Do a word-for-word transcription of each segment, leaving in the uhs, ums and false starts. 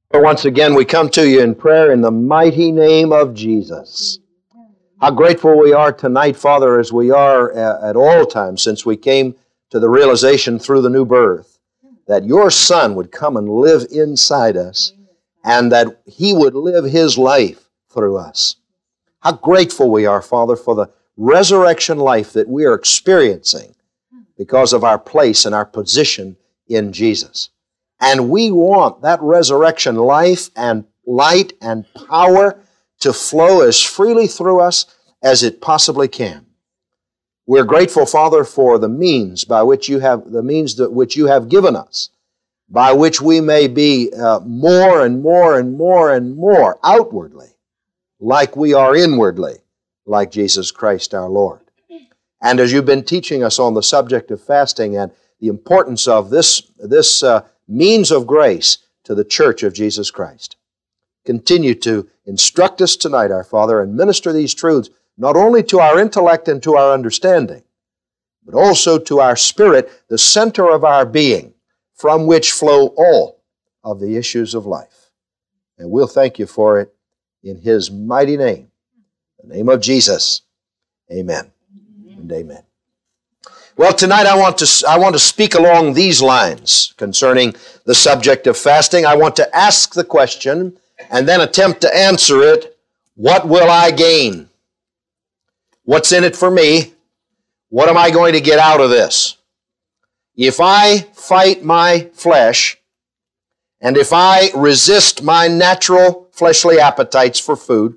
Once again, we come to you in prayer in the mighty name of Jesus. How grateful we are tonight, Father, as we are at all times since we came to the realization through the new birth that your Son would come and live inside us and that He would live His life through us. How grateful we are, Father, for the resurrection life that we are experiencing because of our place and our position in Jesus. And we want that resurrection life and light and power to flow as freely through us as it possibly can. We're grateful, Father, for the means by which you have, the means that which you have given us, by which we may be uh, more and more and more and more outwardly like we are inwardly, like Jesus Christ our Lord. And as you've been teaching us on the subject of fasting and the importance of this, this uh, means of grace to the church of Jesus Christ, continue to instruct us tonight, our Father, and minister these truths not only to our intellect and to our understanding, but also to our spirit, the center of our being, from which flow all of the issues of life. And we'll thank you for it in His mighty name, the name of Jesus. Amen, amen. And amen. Well, tonight I want to I want to speak along these lines concerning the subject of fasting. I want to ask the question and then attempt to answer it. What will I gain? What's in it for me? What am I going to get out of this? If I fight my flesh, and if I resist my natural fleshly appetites for food,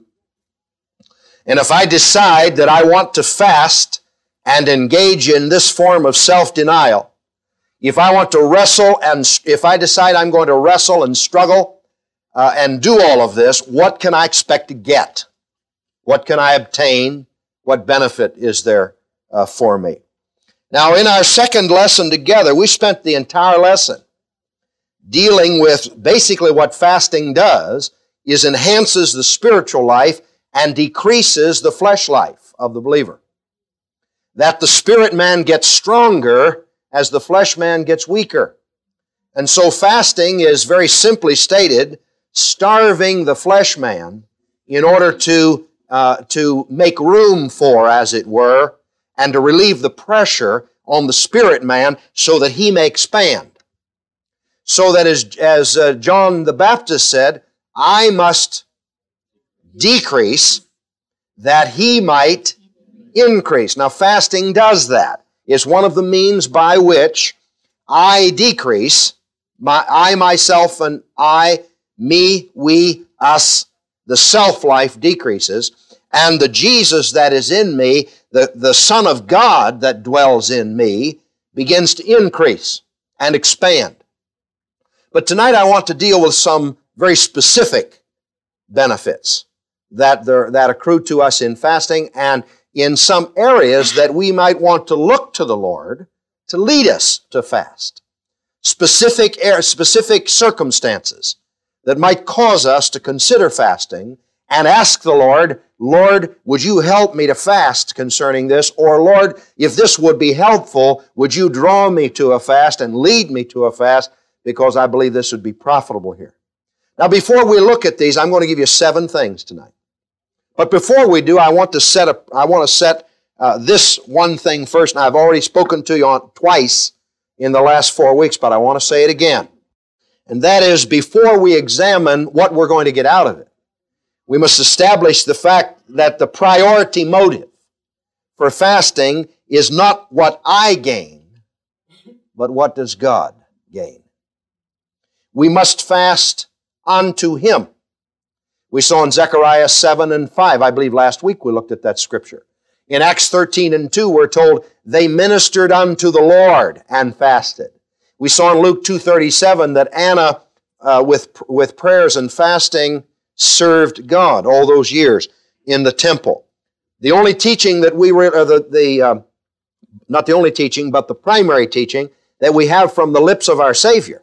and if I decide that I want to fast and engage in this form of self-denial, if I want to wrestle and if I decide I'm going to wrestle and struggle uh, and do all of this, what can I expect to get? What can I obtain? What benefit is there uh, for me? Now, in our second lesson together, we spent the entire lesson dealing with basically what fasting does is enhances the spiritual life and decreases the flesh life of the believer. That the spirit man gets stronger as the flesh man gets weaker. And so fasting is very simply stated, starving the flesh man in order to, uh, to make room for, as it were, and to relieve the pressure on the spirit man so that he may expand. So that as, as uh, John the Baptist said, I must decrease that he might increase. Now, fasting does that. It's one of the means by which I decrease, my, I, myself, and I, me, we, us, the self-life decreases, and the Jesus that is in me, the, the Son of God that dwells in me, begins to increase and expand. But tonight I want to deal with some very specific benefits that, there, that accrue to us in fasting and in some areas that we might want to look to the Lord to lead us to fast. Specific, specific circumstances that might cause us to consider fasting and ask the Lord, Lord, would you help me to fast concerning this? Or Lord, if this would be helpful, would you draw me to a fast and lead me to a fast? Because I believe this would be profitable here. Now, before we look at these, I'm going to give you seven things tonight. But before we do, I want to set up, I want to set uh, this one thing first. And I've already spoken to you on twice in the last four weeks, but I want to say it again. And that is, before we examine what we're going to get out of it, we must establish the fact that the priority motive for fasting is not what I gain, but what does God gain. We must fast unto Him. We saw in Zechariah seven and five, I believe last week we looked at that scripture. In Acts thirteen and two, we're told they ministered unto the Lord and fasted. We saw in Luke two thirty-seven that Anna, uh, with, with prayers and fasting, served God all those years in the temple. The only teaching that we were, uh, the, the uh, not the only teaching, but the primary teaching that we have from the lips of our Savior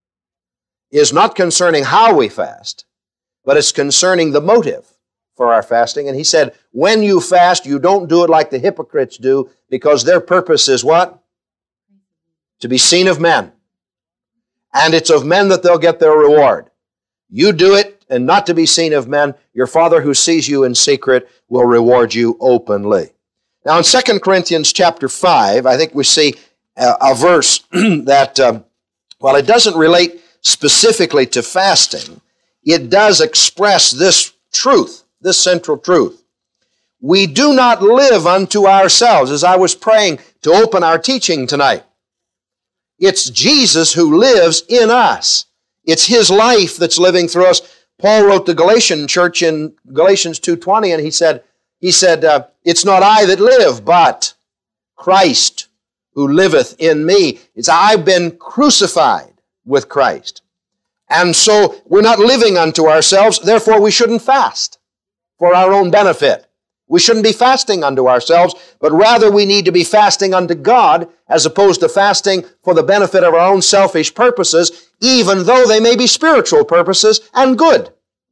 is not concerning how we fast, but it's concerning the motive for our fasting. And He said, when you fast, you don't do it like the hypocrites do, because their purpose is what? To be seen of men. And it's of men that they'll get their reward. You do it, and not to be seen of men. Your Father who sees you in secret will reward you openly. Now in Second Corinthians chapter five, I think we see a, a verse that, um, while it doesn't relate specifically to fasting, it does express this truth, this central truth. We do not live unto ourselves, as I was praying to open our teaching tonight. It's Jesus who lives in us. It's His life that's living through us. Paul wrote the Galatian church in Galatians two twenty, and he said, he said, uh, it's not I that live, but Christ who liveth in me. It's I've been crucified with Christ. And so we're not living unto ourselves, therefore we shouldn't fast for our own benefit. We shouldn't be fasting unto ourselves, but rather we need to be fasting unto God as opposed to fasting for the benefit of our own selfish purposes, even though they may be spiritual purposes and good.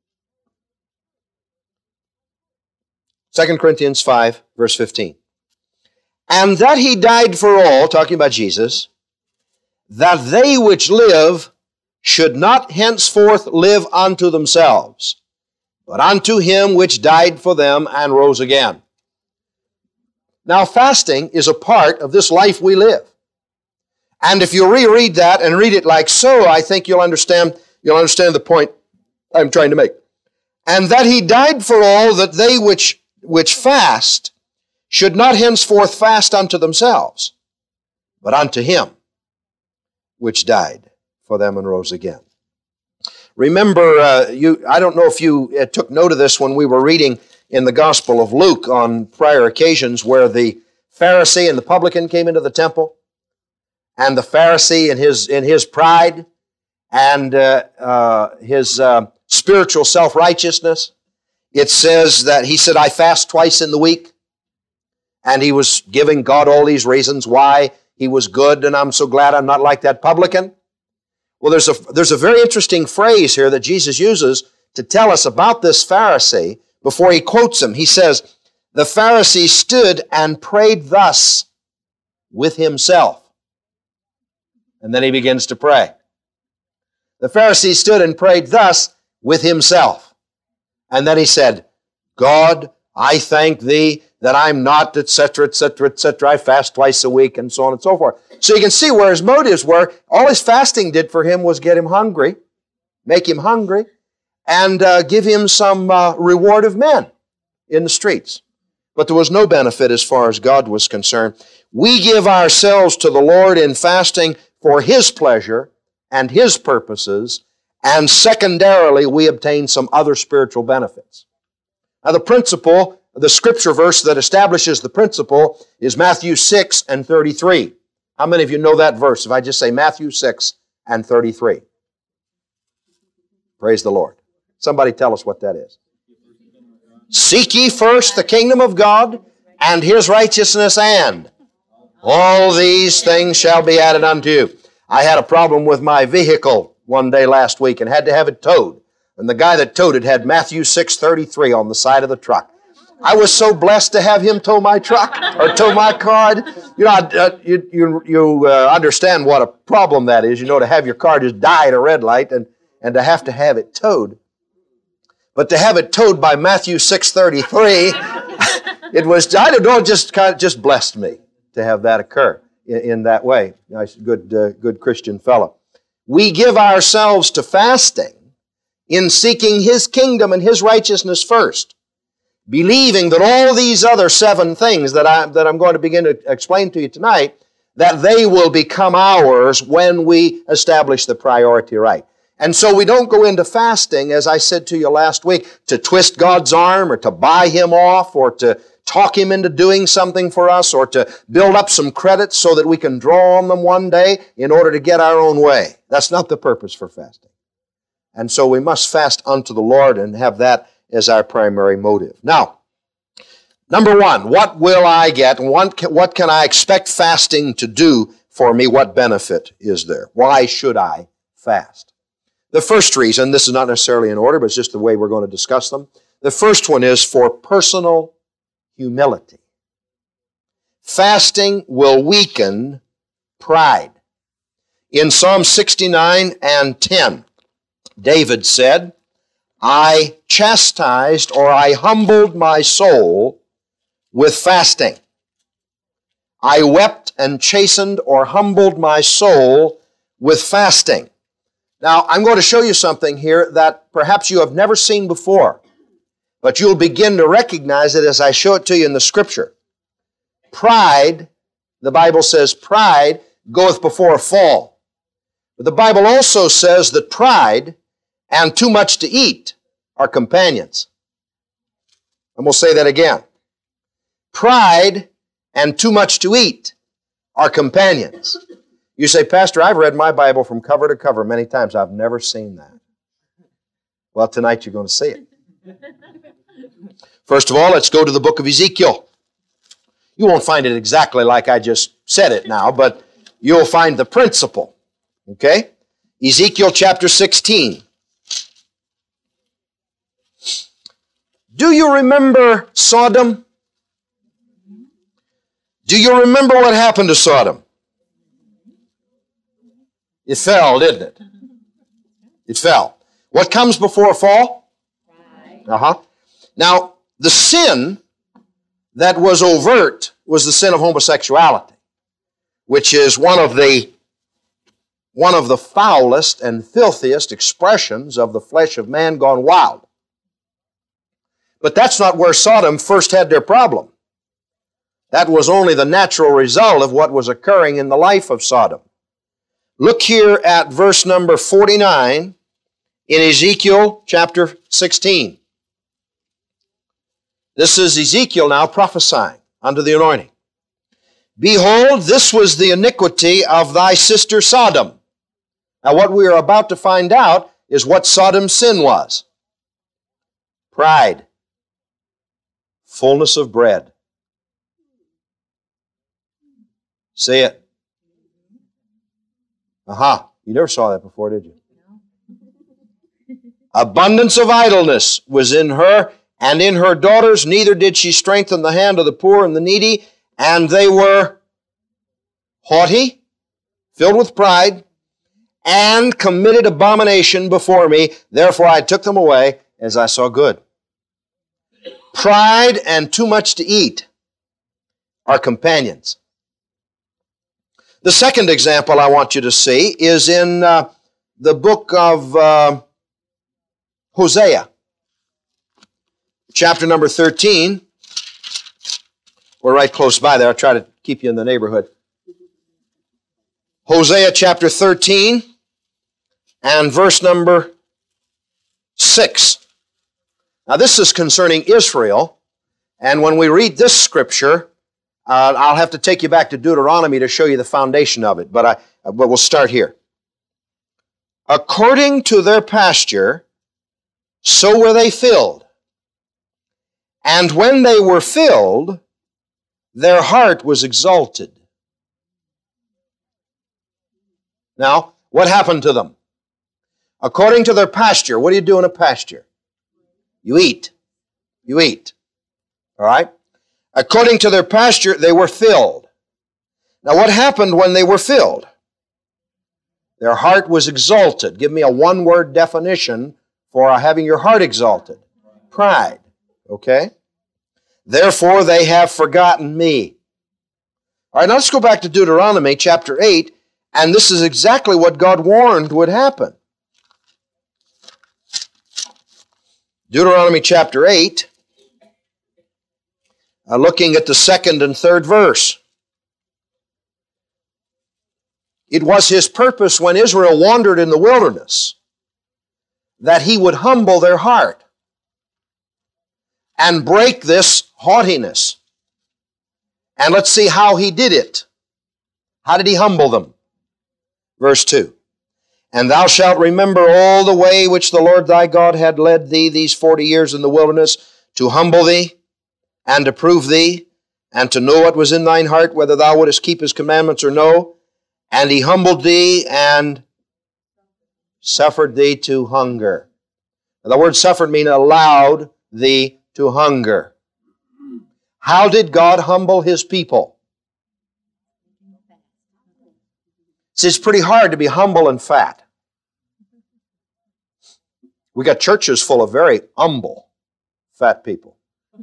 Second Corinthians five, verse fifteen. And that He died for all, talking about Jesus, that they which live should not henceforth live unto themselves, but unto Him which died for them and rose again. Now, fasting is a part of this life we live. And if you reread that and read it like so, I think you'll understand, you'll understand the point I'm trying to make. And that He died for all, that they which, which fast should not henceforth fast unto themselves, but unto Him which died for them and rose again. Remember, uh, you, I don't know if you uh, took note of this when we were reading in the Gospel of Luke on prior occasions where the Pharisee and the publican came into the temple, and the Pharisee in his, in his pride and uh, uh, his uh, spiritual self-righteousness, it says that he said, I fast twice in the week, and he was giving God all these reasons why he was good, and I'm so glad I'm not like that publican. Well, there's a, there's a very interesting phrase here that Jesus uses to tell us about this Pharisee before He quotes him. He says, the Pharisee stood and prayed thus with himself. And then he begins to pray. The Pharisee stood and prayed thus with himself. And then he said, God, I thank Thee that I'm not, et cetera, et cetera, et cetera. I fast twice a week, and so on and so forth. So you can see where his motives were. All his fasting did for him was get him hungry, make him hungry, and uh, give him some uh, reward of men in the streets. But there was no benefit as far as God was concerned. We give ourselves to the Lord in fasting for His pleasure and His purposes, and secondarily, we obtain some other spiritual benefits. Now, the principle, the scripture verse that establishes the principle is Matthew six and thirty-three. How many of you know that verse? If I just say Matthew six and thirty-three. Praise the Lord. Somebody tell us what that is. Seek ye first the kingdom of God and His righteousness, and all these things shall be added unto you. I had a problem with my vehicle one day last week and had to have it towed. And the guy that towed it had Matthew six thirty-three on the side of the truck. I was so blessed to have him tow my truck or tow my car. You know, uh, you, you, you uh, understand what a problem that is, you know, to have your car just die at a red light and, and to have to have it towed. But to have it towed by Matthew six thirty-three, it was, I don't know, it just kind of just blessed me to have that occur in, in that way. Nice, good, uh, good Christian fellow. We give ourselves to fasting in seeking His kingdom and His righteousness first, believing that all these other seven things that, I, that I'm going to begin to explain to you tonight, that they will become ours when we establish the priority right. And so we don't go into fasting, as I said to you last week, to twist God's arm or to buy Him off or to talk Him into doing something for us or to build up some credits so that we can draw on them one day in order to get our own way. That's not the purpose for fasting. And so we must fast unto the Lord and have that as our primary motive. Now, number one, what will I get? What can I expect fasting to do for me? What benefit is there? Why should I fast? The first reason, this is not necessarily in order, but it's just the way we're going to discuss them. The first one is for personal humility. Fasting will weaken pride. In Psalm sixty-nine and ten, David said, I chastised or I humbled my soul with fasting. I wept and chastened or humbled my soul with fasting. Now, I'm going to show you something here that perhaps you have never seen before, but you'll begin to recognize it as I show it to you in the Scripture. Pride, the Bible says, pride goeth before a fall. But the Bible also says that pride and too much to eat are companions. And we'll say that again. Pride and too much to eat are companions. You say, Pastor, I've read my Bible from cover to cover many times. I've never seen that. Well, tonight you're going to see it. First of all, let's go to the book of Ezekiel. You won't find it exactly like I just said it now, but you'll find the principle. Okay? Ezekiel chapter sixteen. Do you remember Sodom? Do you remember what happened to Sodom? It fell, didn't it? It fell. What comes before a fall? Uh-huh. Now, the sin that was overt was the sin of homosexuality, which is one of the one of the foulest and filthiest expressions of the flesh of man gone wild. But that's not where Sodom first had their problem. That was only the natural result of what was occurring in the life of Sodom. Look here at verse number forty-nine in Ezekiel chapter sixteen. This is Ezekiel now prophesying under the anointing. Behold, this was the iniquity of thy sister Sodom. Now what we are about to find out is what Sodom's sin was. Pride. Fullness of bread. See it? Aha. You never saw that before, did you? Abundance of idleness was in her and in her daughters, neither did she strengthen the hand of the poor and the needy, and they were haughty, filled with pride, and committed abomination before me. Therefore I took them away as I saw good. Pride and too much to eat are companions. The second example I want you to see is in uh, the book of uh, Hosea, chapter number thirteen. We're right close by there. I'll try to keep you in the neighborhood. Hosea chapter thirteen and verse number six. Now this is concerning Israel, and when we read this scripture, uh, I'll have to take you back to Deuteronomy to show you the foundation of it, but, I, but we'll start here. According to their pasture, so were they filled. And when they were filled, their heart was exalted. Now, what happened to them? According to their pasture, what do you do in a pasture? You eat. You eat. All right? According to their pasture, they were filled. Now, what happened when they were filled? Their heart was exalted. Give me a one-word definition for having your heart exalted. Pride. Okay? Therefore, they have forgotten me. All right, now let's go back to Deuteronomy chapter eight, and this is exactly what God warned would happen. Deuteronomy chapter eight, uh, looking at the second and third verse. It was his purpose when Israel wandered in the wilderness that he would humble their heart and break this haughtiness. And let's see how he did it. How did he humble them? Verse two. And thou shalt remember all the way which the Lord thy God had led thee these forty years in the wilderness, to humble thee, and to prove thee, and to know what was in thine heart, whether thou wouldest keep his commandments or no. And he humbled thee, and suffered thee to hunger. Now, the word suffered means allowed thee to hunger. How did God humble his people? See, it's pretty hard to be humble and fat. We got churches full of very humble, fat people.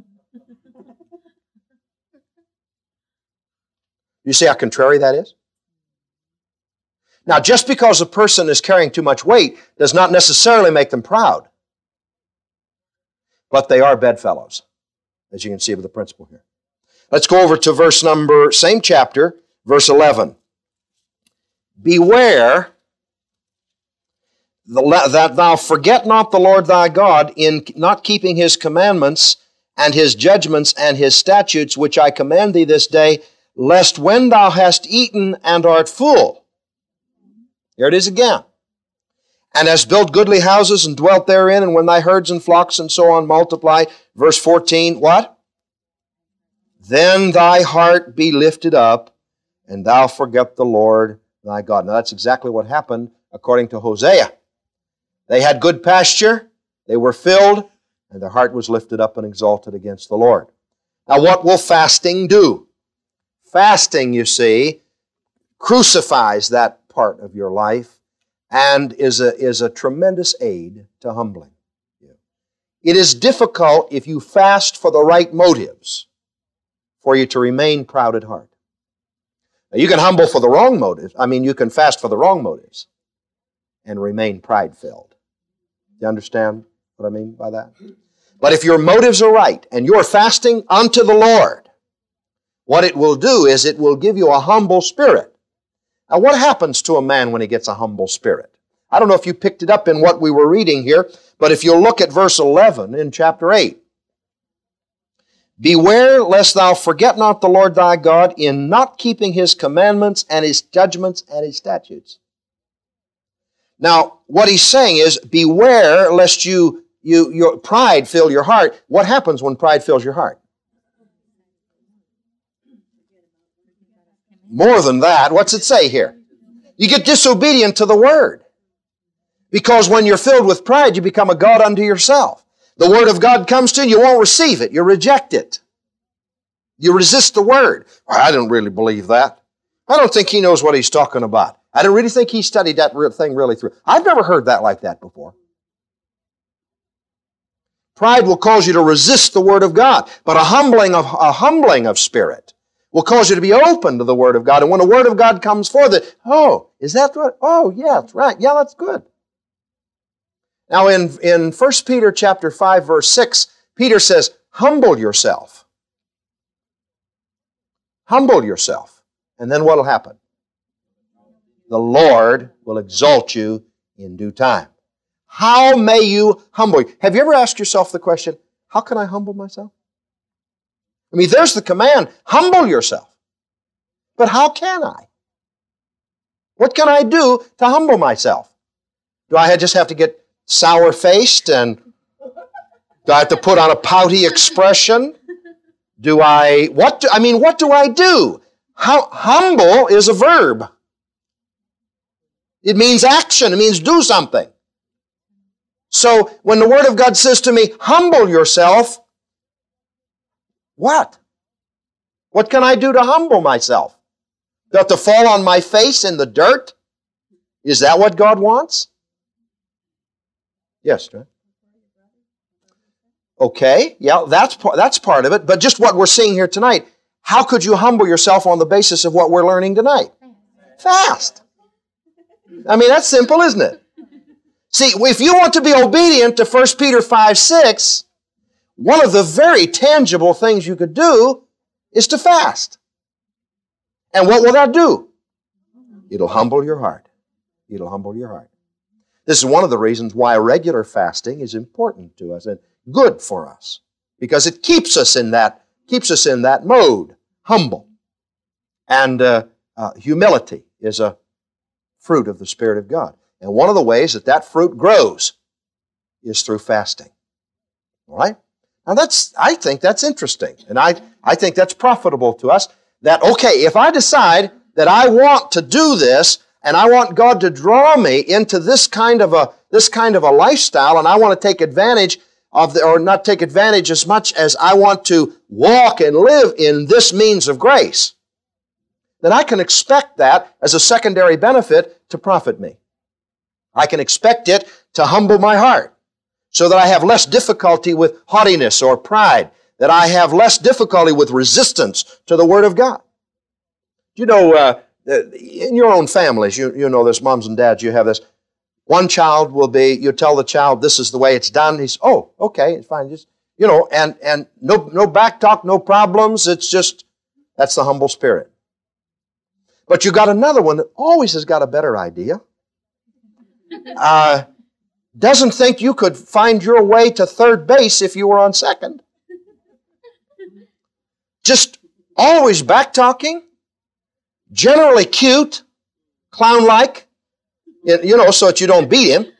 You see how contrary that is? Now, just because a person is carrying too much weight does not necessarily make them proud. But they are bedfellows, as you can see with the principle here. Let's go over to verse number, same chapter, verse eleven. Beware that thou forget not the Lord thy God in not keeping His commandments and His judgments and His statutes, which I command thee this day, lest when thou hast eaten and art full. Here it is again. And hast built goodly houses and dwelt therein, and when thy herds and flocks and so on multiply. Verse fourteen, what? Then thy heart be lifted up, and thou forget the Lord thy God. Now that's exactly what happened according to Hosea. They had good pasture, they were filled, and their heart was lifted up and exalted against the Lord. Now what will fasting do? Fasting, you see, crucifies that part of your life and is a, is a tremendous aid to humbling you. It is difficult if you fast for the right motives for you to remain proud at heart. Now, you can humble for the wrong motives. I mean, you can fast for the wrong motives and remain pride-filled. Do you understand what I mean by that? But if your motives are right and you're fasting unto the Lord, what it will do is it will give you a humble spirit. Now, what happens to a man when he gets a humble spirit? I don't know if you picked it up in what we were reading here, but if you'll look at verse eleven in chapter eight. Beware lest thou forget not the Lord thy God in not keeping His commandments and His judgments and His statutes. Now, what he's saying is, beware lest you, you your pride fill your heart. What happens when pride fills your heart? More than that, what's it say here? You get disobedient to the Word. Because when you're filled with pride, you become a God unto yourself. The Word of God comes to you, you won't receive it. You reject it. You resist the Word. Well, I don't really believe that. I don't think he knows what he's talking about. I don't really think he studied that thing really through. I've never heard that like that before. Pride will cause you to resist the Word of God, but a humbling of, a humbling of spirit will cause you to be open to the Word of God. And when the Word of God comes forth, it, oh, is that what? Oh, yeah, that's right. Yeah, that's good. Now, in, in First Peter chapter five, verse six, Peter says, humble yourself. Humble yourself. And then what will happen? The Lord will exalt you in due time. How may you humble you? Have you ever asked yourself the question, how can I humble myself? I mean, there's the command, humble yourself. But how can I? What can I do to humble myself? Do I just have to get sour-faced and do I have to put on a pouty expression? Do I, what do, I mean, what do I do? How, humble is a verb. It means action. It means do something. So when the Word of God says to me, humble yourself, what? What can I do to humble myself? Do I have to fall on my face in the dirt? Is that what God wants? Yes, John. Okay, yeah, that's part, that's part of it. But just what we're seeing here tonight, how could you humble yourself on the basis of what we're learning tonight? Fast. I mean, that's simple, isn't it? See, if you want to be obedient to First Peter five six, one of the very tangible things you could do is to fast. And what will that do? It'll humble your heart. It'll humble your heart. This is one of the reasons why regular fasting is important to us and good for us, because it keeps us in that keeps us in that mode, humble. And uh, uh, humility is a fruit of the Spirit of God. And one of the ways that that fruit grows is through fasting. All right? Now that's, I think that's interesting. And I, I think that's profitable to us. That, okay, if I decide that I want to do this, and I want God to draw me into this kind of a, this kind of a lifestyle, and I want to take advantage of the, or not take advantage as much as I want to walk and live in this means of grace, then I can expect that as a secondary benefit to profit me. I can expect it to humble my heart. so that I have less difficulty with haughtiness or pride, that I have less difficulty with resistance to the Word of God. You know, uh, in your own families, you, you know this, moms and dads, you have this. One child will be, you tell the child, this is the way it's done. He's, oh, okay, it's fine. Just, you know, and, and no, no back talk, no problems. It's just, that's the humble spirit. But you got another one that always has got a better idea. Uh, doesn't think you could find your way to third base if you were on second. Just always back talking, generally cute, clown-like, you know, so that you don't beat him.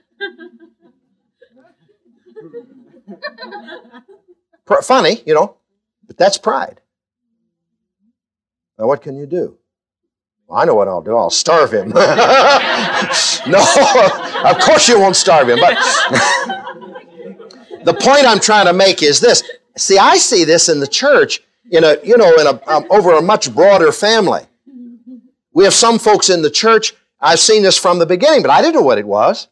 Funny, you know, but that's pride. Now, what can you do? Well, I know what I'll do. I'll starve him. No, of course you won't starve him. But the point I'm trying to make is this. See, I see this in the church in a, you know, in a um, over a much broader family. We have some folks in the church. I've seen this from the beginning, but I didn't know what it was.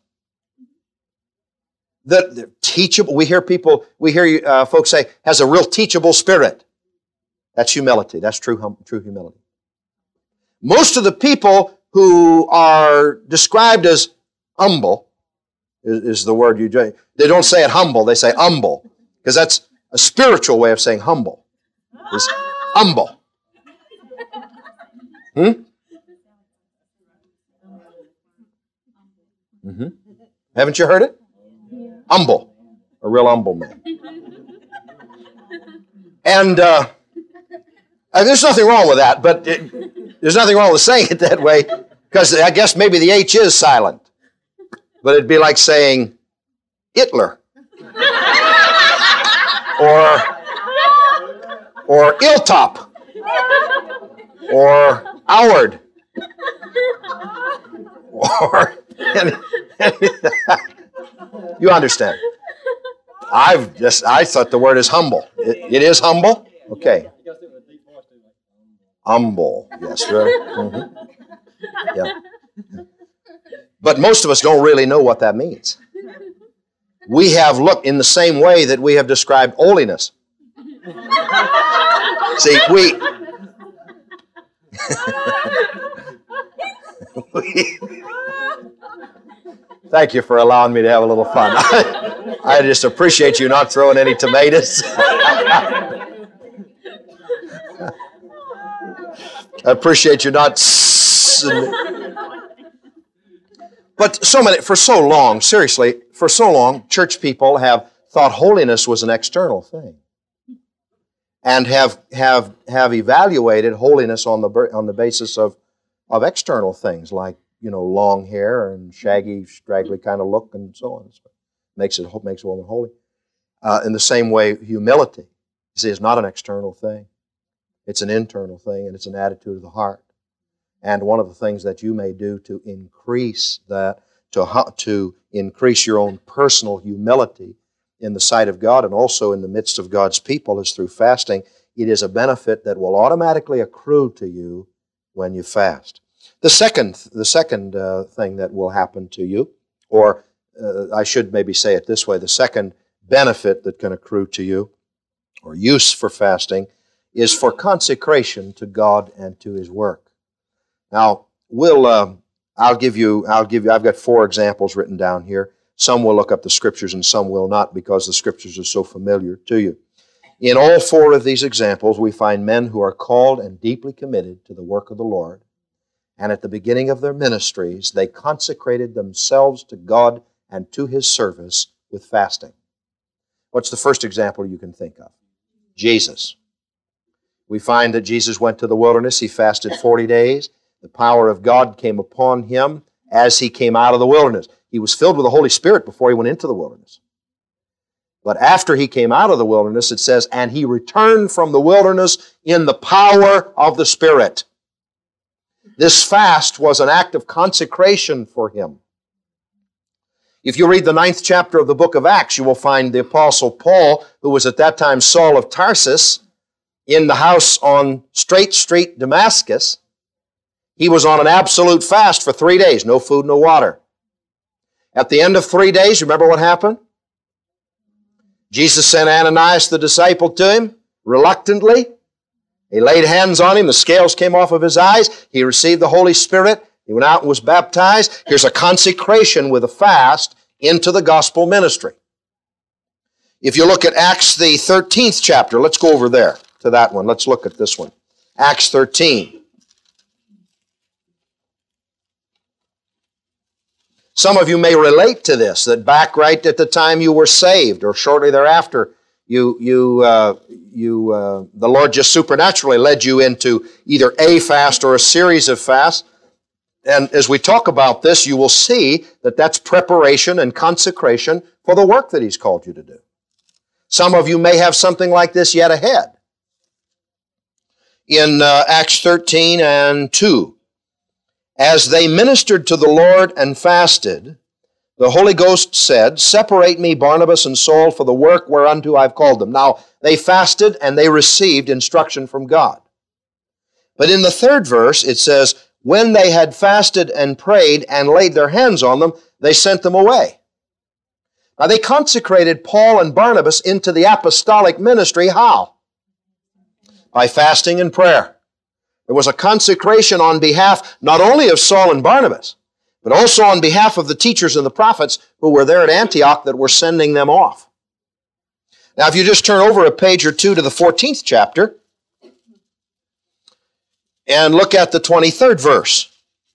The, the teachable. We hear people. We hear uh, folks say has a real teachable spirit. That's humility. That's true hum, true humility. Most of the people who are described as humble is, is the word you. They don't say it humble. They say humble because that's a spiritual way of saying humble. Is humble. Hmm. Mm-hmm. Haven't you heard it? Humble. A real humble man. And uh, there's nothing wrong with that, but it, there's nothing wrong with saying it that way, because I guess maybe the H is silent. But it'd be like saying Hitler. Or, or Iltop. Or Howard. Or... You understand. I've just, I thought the word is humble. It, it is humble? Okay. Humble. Yes, very. Mm-hmm. Yeah. But most of us don't really know what that means. We have looked in the same way that we have described holiness. See, we... we Thank you for allowing me to have a little fun. I, I just appreciate you not throwing any tomatoes. I appreciate you not... But so many, for so long, seriously, for so long, church people have thought holiness was an external thing. And have have have evaluated holiness on the on the basis of, of external things like, you know, long hair and shaggy, straggly kind of look and so on. So makes it makes a woman holy. Uh, in the same way, humility, you see, is not an external thing. It's an internal thing, and it's an attitude of the heart. And one of the things that you may do to increase that, to to increase your own personal humility in the sight of God and also in the midst of God's people, is through fasting. It is a benefit that will automatically accrue to you when you fast. The second, the second uh, thing that will happen to you, or uh, I should maybe say it this way, the second benefit that can accrue to you, or use for fasting, is for consecration to God and to His work. Now, we'll, uh, I'll give you, I'll give you, I've got four examples written down here. Some will look up the Scriptures and some will not, because the Scriptures are so familiar to you. In all four of these examples, we find men who are called and deeply committed to the work of the Lord. And at the beginning of their ministries, they consecrated themselves to God and to His service with fasting. What's the first example you can think of? Jesus. We find that Jesus went to the wilderness. He fasted forty days. The power of God came upon Him as He came out of the wilderness. He was filled with the Holy Spirit before He went into the wilderness. But after He came out of the wilderness, it says, and He returned from the wilderness in the power of the Spirit. This fast was an act of consecration for Him. If you read the ninth chapter of the book of Acts, you will find the Apostle Paul, who was at that time Saul of Tarsus, in the house on Straight Street, Damascus. He was on an absolute fast for three days, no food, no water. At the end of three days, remember what happened? Jesus sent Ananias the disciple to him, reluctantly. He laid hands on him, the scales came off of his eyes, he received the Holy Spirit, he went out and was baptized. Here's a consecration with a fast into the gospel ministry. If you look at Acts the thirteenth chapter, let's go over there to that one. Let's look at this one. Acts thirteen. Some of you may relate to this, that back right at the time you were saved, or shortly thereafter, you, you, uh, you, uh, the Lord just supernaturally led you into either a fast or a series of fasts. And as we talk about this, you will see that that's preparation and consecration for the work that He's called you to do. Some of you may have something like this yet ahead. In uh, Acts thirteen and two, as they ministered to the Lord and fasted, the Holy Ghost said, "Separate me, Barnabas and Saul, for the work whereunto I've called them." Now, they fasted and they received instruction from God. But in the third verse, it says, when they had fasted and prayed and laid their hands on them, they sent them away. Now, they consecrated Paul and Barnabas into the apostolic ministry. How? By fasting and prayer. There was a consecration on behalf not only of Saul and Barnabas, but also on behalf of the teachers and the prophets who were there at Antioch that were sending them off. Now, if you just turn over a page or two to the fourteenth chapter and look at the twenty-third verse.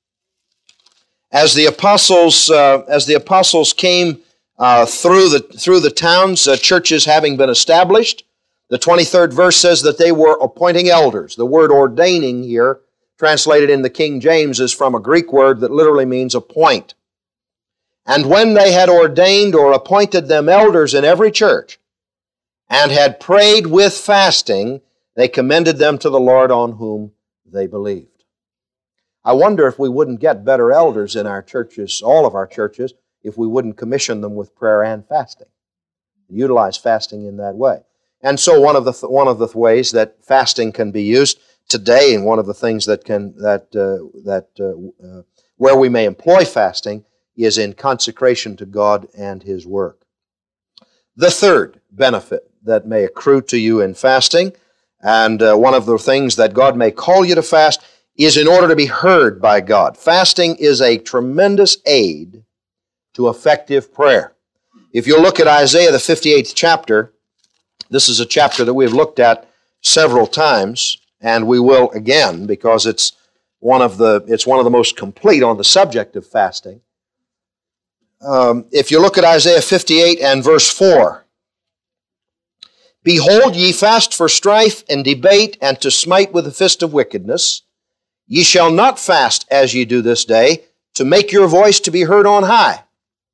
As the apostles, uh, as the apostles came uh, through the through the towns, uh, churches having been established, the twenty-third verse says that they were appointing elders. The word ordaining here, translated in the King James, is from a Greek word that literally means appoint. And when they had ordained or appointed them elders in every church, and had prayed with fasting, they commended them to the Lord on whom they believed. I wonder if we wouldn't get better elders in our churches, all of our churches, if we wouldn't commission them with prayer and fasting. Utilize fasting in that way. And so one of the th- one of the ways that fasting can be used today, and one of the things that can that uh, that uh, uh, where we may employ fasting is in consecration to God and His work. The third benefit that may accrue to you in fasting, and uh, one of the things that God may call you to fast, is in order to be heard by God. Fasting is a tremendous aid to effective prayer. If you look at Isaiah, the fifty-eighth chapter, this is a chapter that we've looked at several times, and we will again, because it's one of the it's one of the most complete on the subject of fasting. Um, if you look at Isaiah fifty-eight and verse four, "Behold, ye fast for strife and debate, and to smite with the fist of wickedness. Ye shall not fast as ye do this day, to make your voice to be heard on high."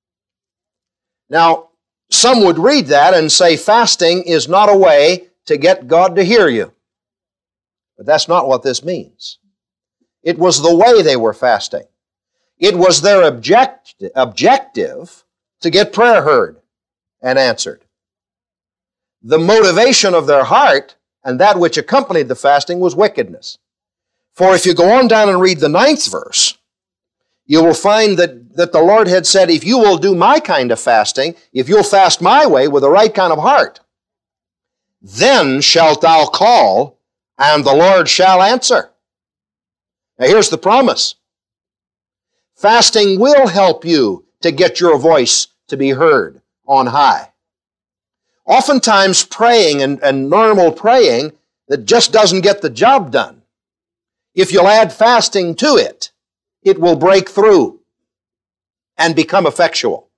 Now, some would read that and say fasting is not a way to get God to hear you. But that's not what this means. It was the way they were fasting. It was their object, objective to get prayer heard and answered. The motivation of their heart and that which accompanied the fasting was wickedness. For if you go on down and read the ninth verse, you will find that, that the Lord had said, if you will do my kind of fasting, if you'll fast my way with the right kind of heart, then shalt thou call, and the Lord shall answer. Now here's the promise. Fasting will help you to get your voice to be heard on high. Oftentimes praying and, and normal praying that just doesn't get the job done. If you'll add fasting to it, it will break through and become effectual.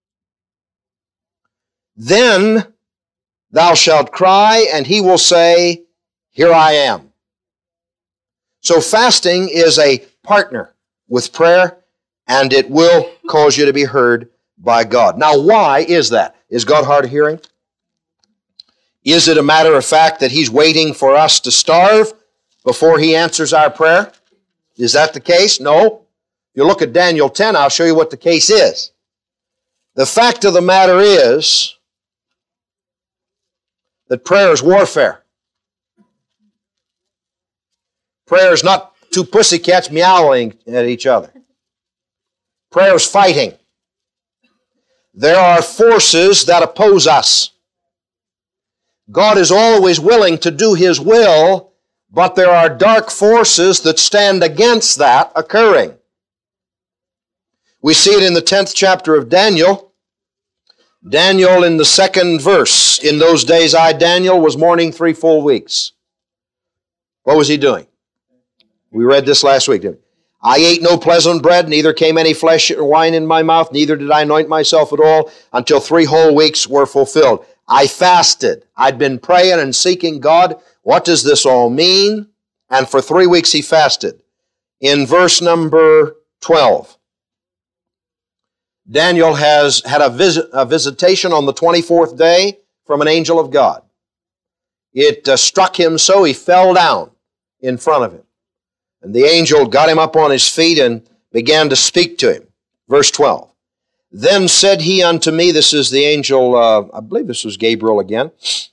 Then thou shalt cry, and he will say, here I am. So fasting is a partner with prayer, and it will cause you to be heard by God. Now, why is that? Is God hard of hearing? Is it a matter of fact that He's waiting for us to starve before He answers our prayer? Is that the case? No. If you look at Daniel ten, I'll show you what the case is. The fact of the matter is that prayer is warfare. Prayer is not two pussycats meowing at each other. Prayer is fighting. There are forces that oppose us. God is always willing to do His will, but there are dark forces that stand against that occurring. We see it in the tenth chapter of Daniel. Daniel in the second verse. In those days I, Daniel, was mourning three full weeks. What was he doing? We read this last week, didn't we? I ate no pleasant bread, neither came any flesh or wine in my mouth, neither did I anoint myself at all, until three whole weeks were fulfilled. I fasted. I'd been praying and seeking God. What does this all mean? And for three weeks he fasted. In verse number twelve, Daniel has had a, visit, a visitation on the twenty-fourth day from an angel of God. It uh, struck him so he fell down in front of him. And the angel got him up on his feet and began to speak to him. Verse twelve. Then said he unto me, this is the angel, uh, I believe this was Gabriel again,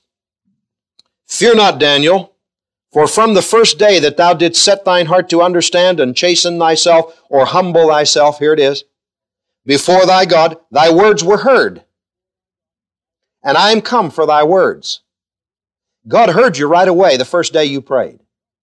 Fear not, Daniel, for from the first day that thou didst set thine heart to understand and chasten thyself, or humble thyself, here it is, before thy God, thy words were heard. And I am come for thy words. God heard you right away the first day you prayed.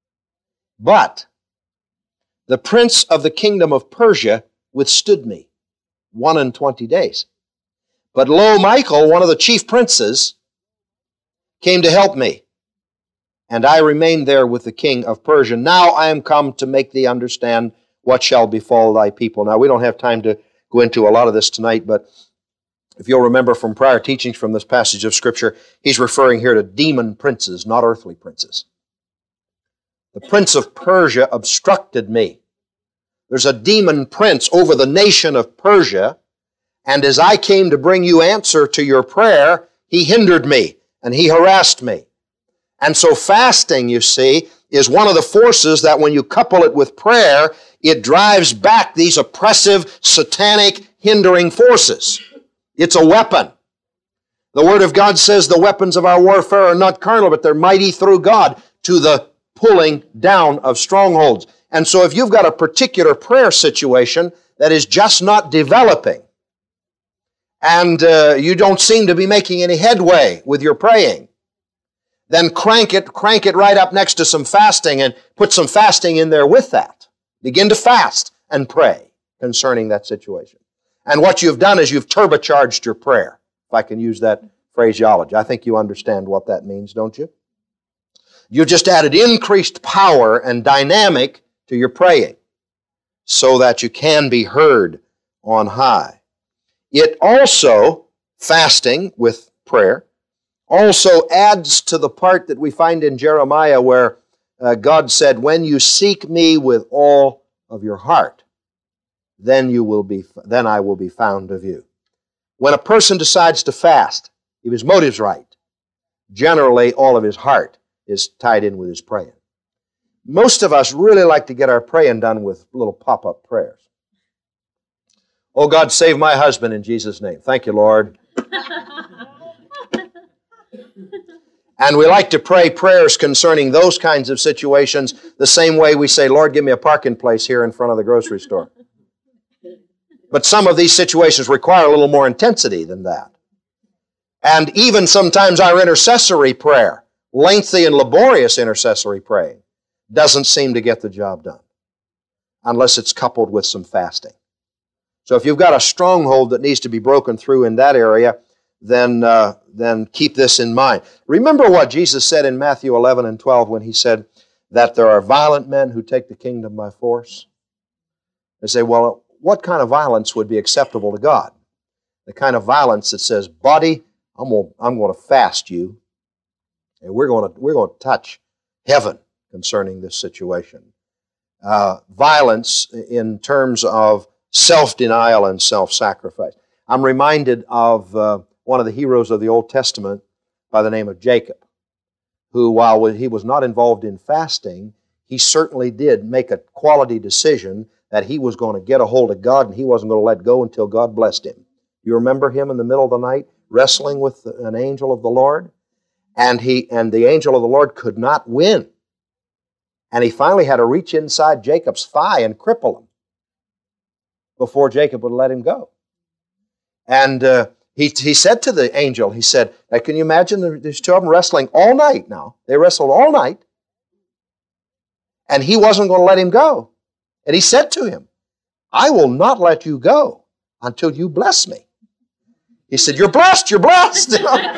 But the prince of the kingdom of Persia withstood me one and twenty days. But lo, Michael, one of the chief princes, came to help me. And I remained there with the king of Persia. Now I am come to make thee understand what shall befall thy people. Now we don't have time to go into a lot of this tonight, but if you'll remember from prior teachings from this passage of Scripture, he's referring here to demon princes, not earthly princes. The prince of Persia obstructed me. There's a demon prince over the nation of Persia, and as I came to bring you answer to your prayer, he hindered me and he harassed me. And so fasting, you see, is one of the forces that when you couple it with prayer, it drives back these oppressive, satanic, hindering forces. It's a weapon. The Word of God says the weapons of our warfare are not carnal, but they're mighty through God to the pulling down of strongholds. And so if you've got a particular prayer situation that is just not developing, and uh, you don't seem to be making any headway with your praying, then crank it, crank it right up next to some fasting and put some fasting in there with that. Begin to fast and pray concerning that situation. And what you've done is you've turbocharged your prayer, if I can use that phraseology. I think you understand what that means, don't you? You just added increased power and dynamic to your praying so that you can be heard on high. It also, fasting with prayer, also adds to the part that we find in Jeremiah where uh, God said, when you seek me with all of your heart, then you will be, then I will be found of you. When a person decides to fast, if his motive's right, generally all of his heart is tied in with his praying. Most of us really like to get our praying done with little pop-up prayers. Oh, God, save my husband in Jesus' name. Thank you, Lord. And we like to pray prayers concerning those kinds of situations the same way we say, Lord, give me a parking place here in front of the grocery store. But some of these situations require a little more intensity than that. And even sometimes our intercessory prayer, lengthy and laborious intercessory praying, doesn't seem to get the job done unless it's coupled with some fasting. So if you've got a stronghold that needs to be broken through in that area, then, uh, then keep this in mind. Remember what Jesus said in Matthew eleven and twelve when He said that there are violent men who take the kingdom by force? They say, well, what kind of violence would be acceptable to God? The kind of violence that says, body, I'm going, I'm going to fast you, and we're going to, we're going to touch heaven concerning this situation. Uh, violence in terms of self-denial and self-sacrifice. I'm reminded of uh, one of the heroes of the Old Testament by the name of Jacob, who, while he was not involved in fasting, he certainly did make a quality decision that he was going to get a hold of God and he wasn't going to let go until God blessed him. You remember him in the middle of the night wrestling with an angel of the Lord? And he and the angel of the Lord could not win. And he finally had to reach inside Jacob's thigh and cripple him before Jacob would let him go. And uh, he, he said to the angel, he said, now can you imagine there's two of them wrestling all night now? They wrestled all night. And he wasn't going to let him go. And he said to him, I will not let you go until you bless me. He said, you're blessed, you're blessed.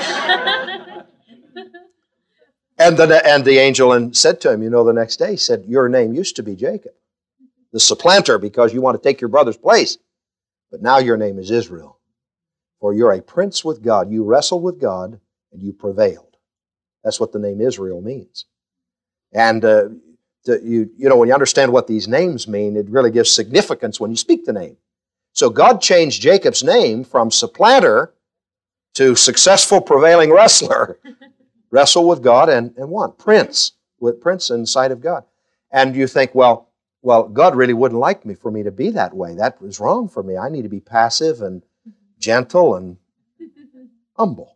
and, the, and the angel and said to him, you know, the next day, he said, your name used to be Jacob, the supplanter, because you want to take your brother's place. But now your name is Israel. For you're a prince with God. You wrestled with God and you prevailed. That's what the name Israel means. And uh, to, you, you know, when you understand what these names mean, it really gives significance when you speak the name. So God changed Jacob's name from supplanter to successful prevailing wrestler. Wrestle with God and, and won. Prince, with prince in the sight of God. And you think, well, well, God really wouldn't like me for me to be that way. That was wrong for me. I need to be passive and gentle and humble.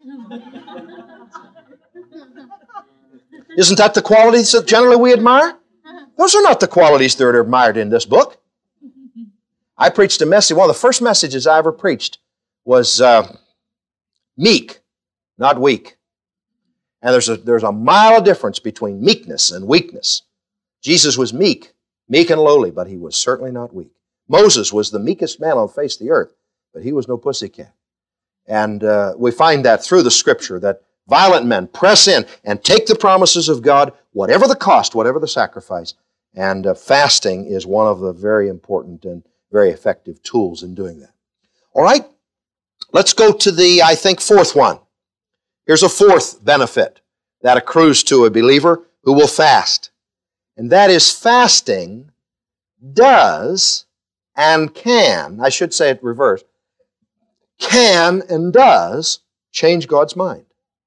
Isn't that the qualities that generally we admire? Those are not the qualities that are admired in this book. I preached a message, one of the first messages I ever preached was uh, meek, not weak. And there's a, there's a mile of difference between meekness and weakness. Jesus was meek, meek and lowly, but he was certainly not weak. Moses was the meekest man on the face of the earth, but he was no pussycat. And uh, we find that through the Scripture, that violent men press in and take the promises of God, whatever the cost, whatever the sacrifice. And uh, fasting is one of the very important and very effective tools in doing that. All right, let's go to the, I think, fourth one. Here's a fourth benefit that accrues to a believer who will fast. And that is fasting does and can, I should say it reversed, can and does change God's mind.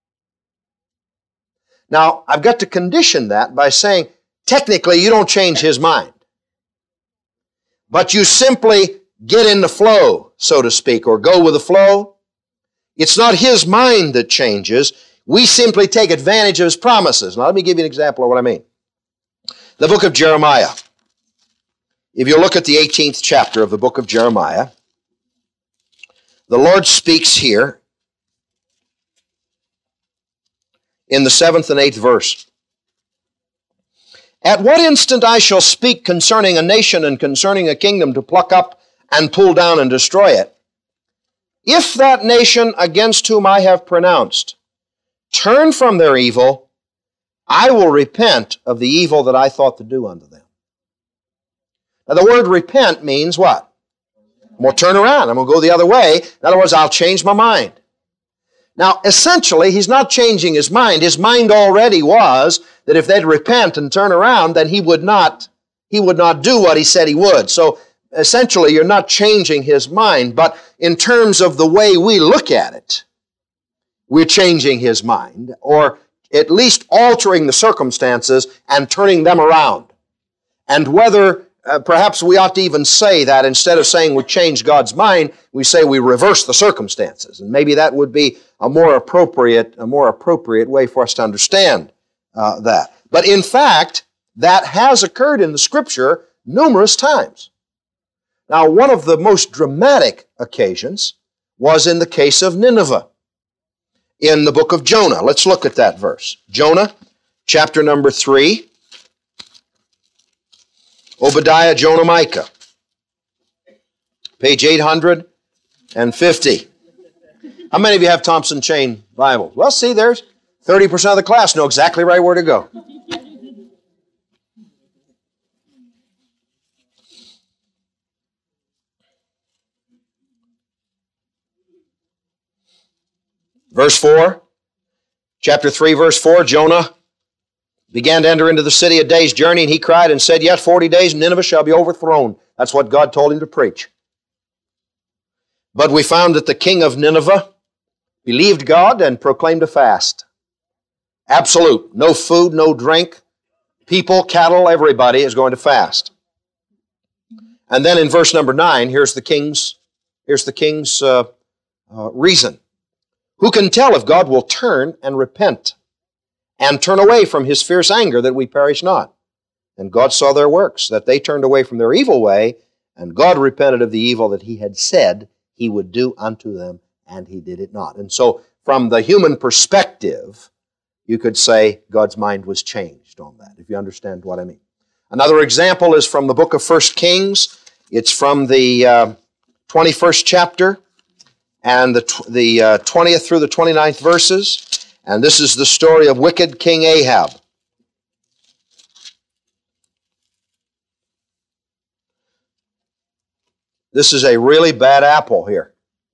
Now, I've got to condition that by saying, technically, you don't change His mind. But you simply get in the flow, so to speak, or go with the flow. It's not His mind that changes. We simply take advantage of His promises. Now, let me give you an example of what I mean. The book of Jeremiah. If you look at the eighteenth chapter of the book of Jeremiah, the Lord speaks here in the seventh and eighth verse. At what instant I shall speak concerning a nation and concerning a kingdom to pluck up and pull down and destroy it, if that nation against whom I have pronounced turn from their evil, I will repent of the evil that I thought to do unto them. Now the word repent means what? I'm going to turn around. I'm going to go the other way. In other words, I'll change my mind. Now, essentially, he's not changing his mind. His mind already was that if they'd repent and turn around, then he would not, he would not do what he said he would. So, essentially, you're not changing his mind. But in terms of the way we look at it, we're changing his mind, or at least altering the circumstances and turning them around. And whether Uh, perhaps we ought to even say that instead of saying we change God's mind, we say we reverse the circumstances. And maybe that would be a more appropriate, a more appropriate way for us to understand uh, that. But in fact, that has occurred in the Scripture numerous times. Now, one of the most dramatic occasions was in the case of Nineveh in the book of Jonah. Let's look at that verse. Jonah, chapter number three. Obadiah, Jonah, Micah. Page eight hundred fifty. How many of you have Thompson Chain Bibles? Well, see, there's thirty percent of the class know exactly right where to go. Verse four, chapter three, verse four, Jonah began to enter into the city a day's journey, and he cried and said, yet forty days and Nineveh shall be overthrown. That's what God told him to preach. But we found that the king of Nineveh believed God and proclaimed a fast. Absolute. No food, no drink. People, cattle, everybody is going to fast. And then in verse number nine, here's the king's, here's the king's uh, uh, reason. Who can tell if God will turn and repent and turn away from His fierce anger that we perish not? And God saw their works, that they turned away from their evil way, and God repented of the evil that He had said He would do unto them, and he did it not. And so, from the human perspective, you could say God's mind was changed on that, if you understand what I mean. Another example is from the book of First Kings. It's from the uh, twenty-first chapter and the, the uh, twentieth through the twenty-ninth verses. And this is the story of wicked King Ahab. This is a really bad apple here.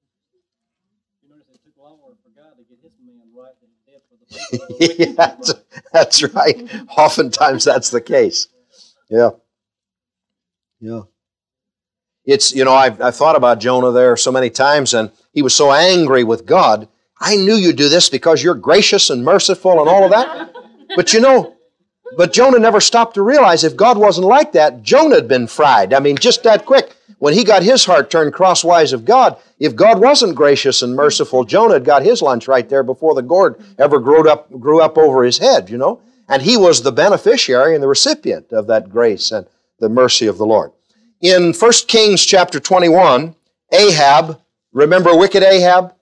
Yeah, that's, that's right. Oftentimes that's the case. Yeah. Yeah. It's, you know, I've, I've thought about Jonah there so many times, and he was so angry with God. I knew you'd do this because you're gracious and merciful and all of that. But you know, but Jonah never stopped to realize if God wasn't like that, Jonah had been fried. I mean, just that quick. When he got his heart turned crosswise of God, if God wasn't gracious and merciful, Jonah had got his lunch right there before the gourd ever grew up, grew up over his head, you know. And he was the beneficiary and the recipient of that grace and the mercy of the Lord. In First Kings chapter twenty-one, Ahab, remember wicked Ahab?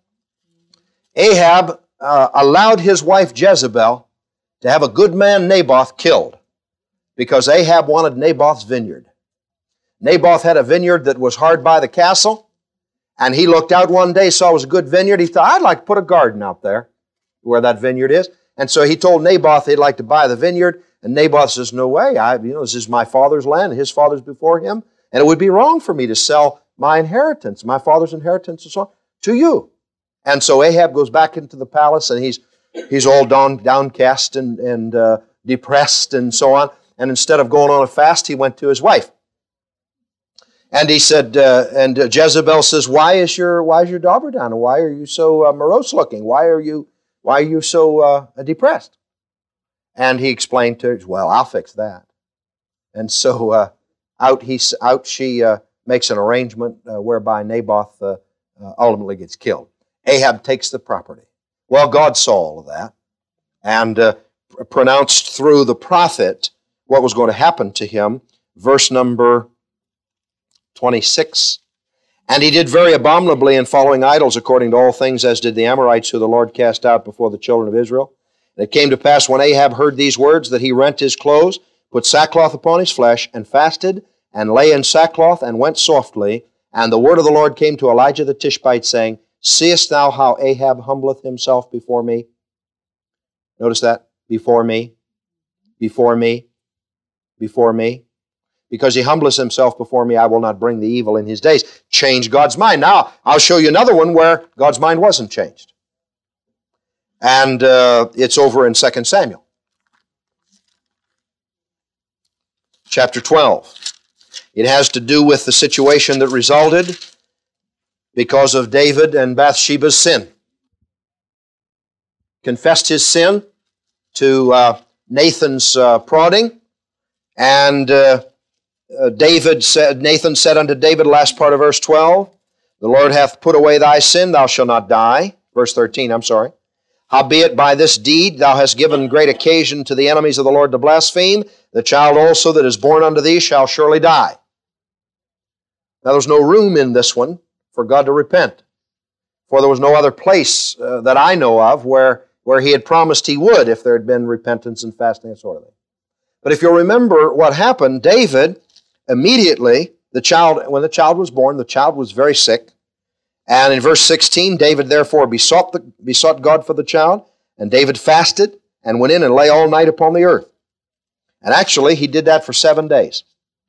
Ahab uh, allowed his wife Jezebel to have a good man Naboth killed because Ahab wanted Naboth's vineyard. Naboth had a vineyard that was hard by the castle, and he looked out one day, saw it was a good vineyard. He thought, I'd like to put a garden out there where that vineyard is. And so he told Naboth he'd like to buy the vineyard, and Naboth says, no way, I, you know, this is my father's land, and his father's before him, and it would be wrong for me to sell my inheritance, my father's inheritance and so on, to you. And so Ahab goes back into the palace, and he's he's all down, downcast and, and uh, depressed and so on. And instead of going on a fast, he went to his wife. And he said, uh, and uh, Jezebel says, why is your why is your daughter down? And why are you so uh, morose looking? Why are you why are you so uh, depressed? And he explained to her, well, I'll fix that. And so uh, out he out she uh, makes an arrangement uh, whereby Naboth uh, uh, ultimately gets killed. Ahab takes the property. Well, God saw all of that and uh, pronounced through the prophet what was going to happen to him. Verse number twenty-six. And he did very abominably in following idols according to all things, as did the Amorites who the Lord cast out before the children of Israel. And it came to pass when Ahab heard these words that he rent his clothes, put sackcloth upon his flesh, and fasted, and lay in sackcloth, and went softly. And the word of the Lord came to Elijah the Tishbite, saying, seest thou how Ahab humbleth himself before me? Notice that. Before me. Before me. Before me. Because he humbleth himself before me, I will not bring the evil in his days. Change God's mind. Now, I'll show you another one where God's mind wasn't changed. And uh, it's over in Second Samuel. Chapter twelve. It has to do with the situation that resulted because of David and Bathsheba's sin. Confessed his sin to uh, Nathan's uh, prodding, and uh, uh, David said, Nathan said unto David, last part of verse twelve, the Lord hath put away thy sin, thou shalt not die. Verse thirteen, I'm sorry. Howbeit by this deed thou hast given great occasion to the enemies of the Lord to blaspheme. The child also that is born unto thee shall surely die. Now there's no room in this one for God to repent. For there was no other place uh, that I know of where, where he had promised he would if there had been repentance and fasting and sort of thing. But if you'll remember what happened, David immediately, the child, when the child was born, the child was very sick. And in verse sixteen, David therefore besought, the, besought God for the child, and David fasted and went in and lay all night upon the earth. And actually, he did that for seven days.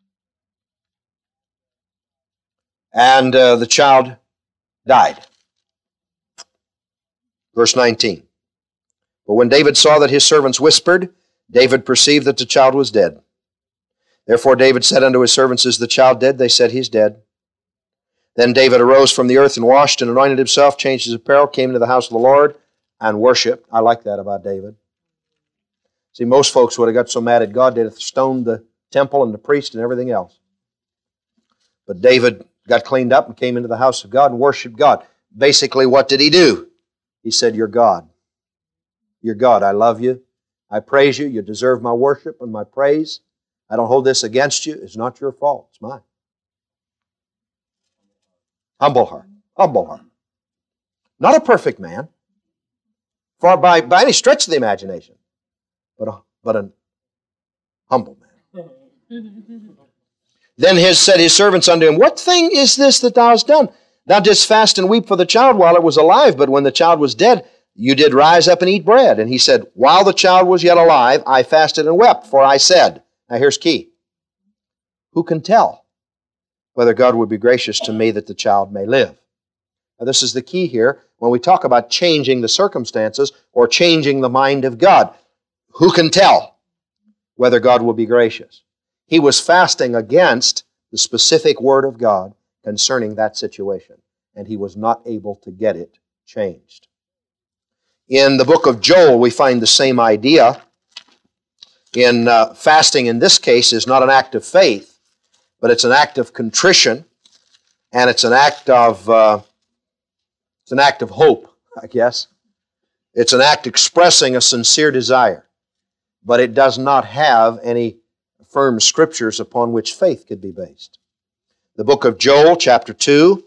And uh, the child died. Verse nineteen. But when David saw that his servants whispered, David perceived that the child was dead. Therefore David said unto his servants, is the child dead? They said, he's dead. Then David arose from the earth and washed and anointed himself, changed his apparel, came into the house of the Lord, and worshiped. I like that about David. See, most folks would have got so mad at God, they'd have stoned the temple and the priest and everything else. But David got cleaned up and came into the house of God and worshiped God. Basically, what did he do? He said, you're God. You're God. I love you. I praise you. You deserve my worship and my praise. I don't hold this against you. It's not your fault. It's mine. Humble heart. Humble heart. Not a perfect man, for by, by any stretch of the imagination, but a, but an humble man. Then his, said his servants unto him, What thing is this that thou hast done? Thou didst fast and weep for the child while it was alive, but when the child was dead, you did rise up and eat bread. And he said, While the child was yet alive, I fasted and wept, for I said, now here's key, who can tell whether God would be gracious to me that the child may live? Now this is the key here when we talk about changing the circumstances or changing the mind of God. Who can tell whether God will be gracious? He was fasting against the specific Word of God concerning that situation, and he was not able to get it changed. In the book of Joel, we find the same idea. In uh, fasting, in this case, is not an act of faith, but it's an act of contrition, and it's an act of uh, it's an act of hope, I guess. It's an act expressing a sincere desire, but it does not have any firm scriptures upon which faith could be based. The book of Joel, chapter two,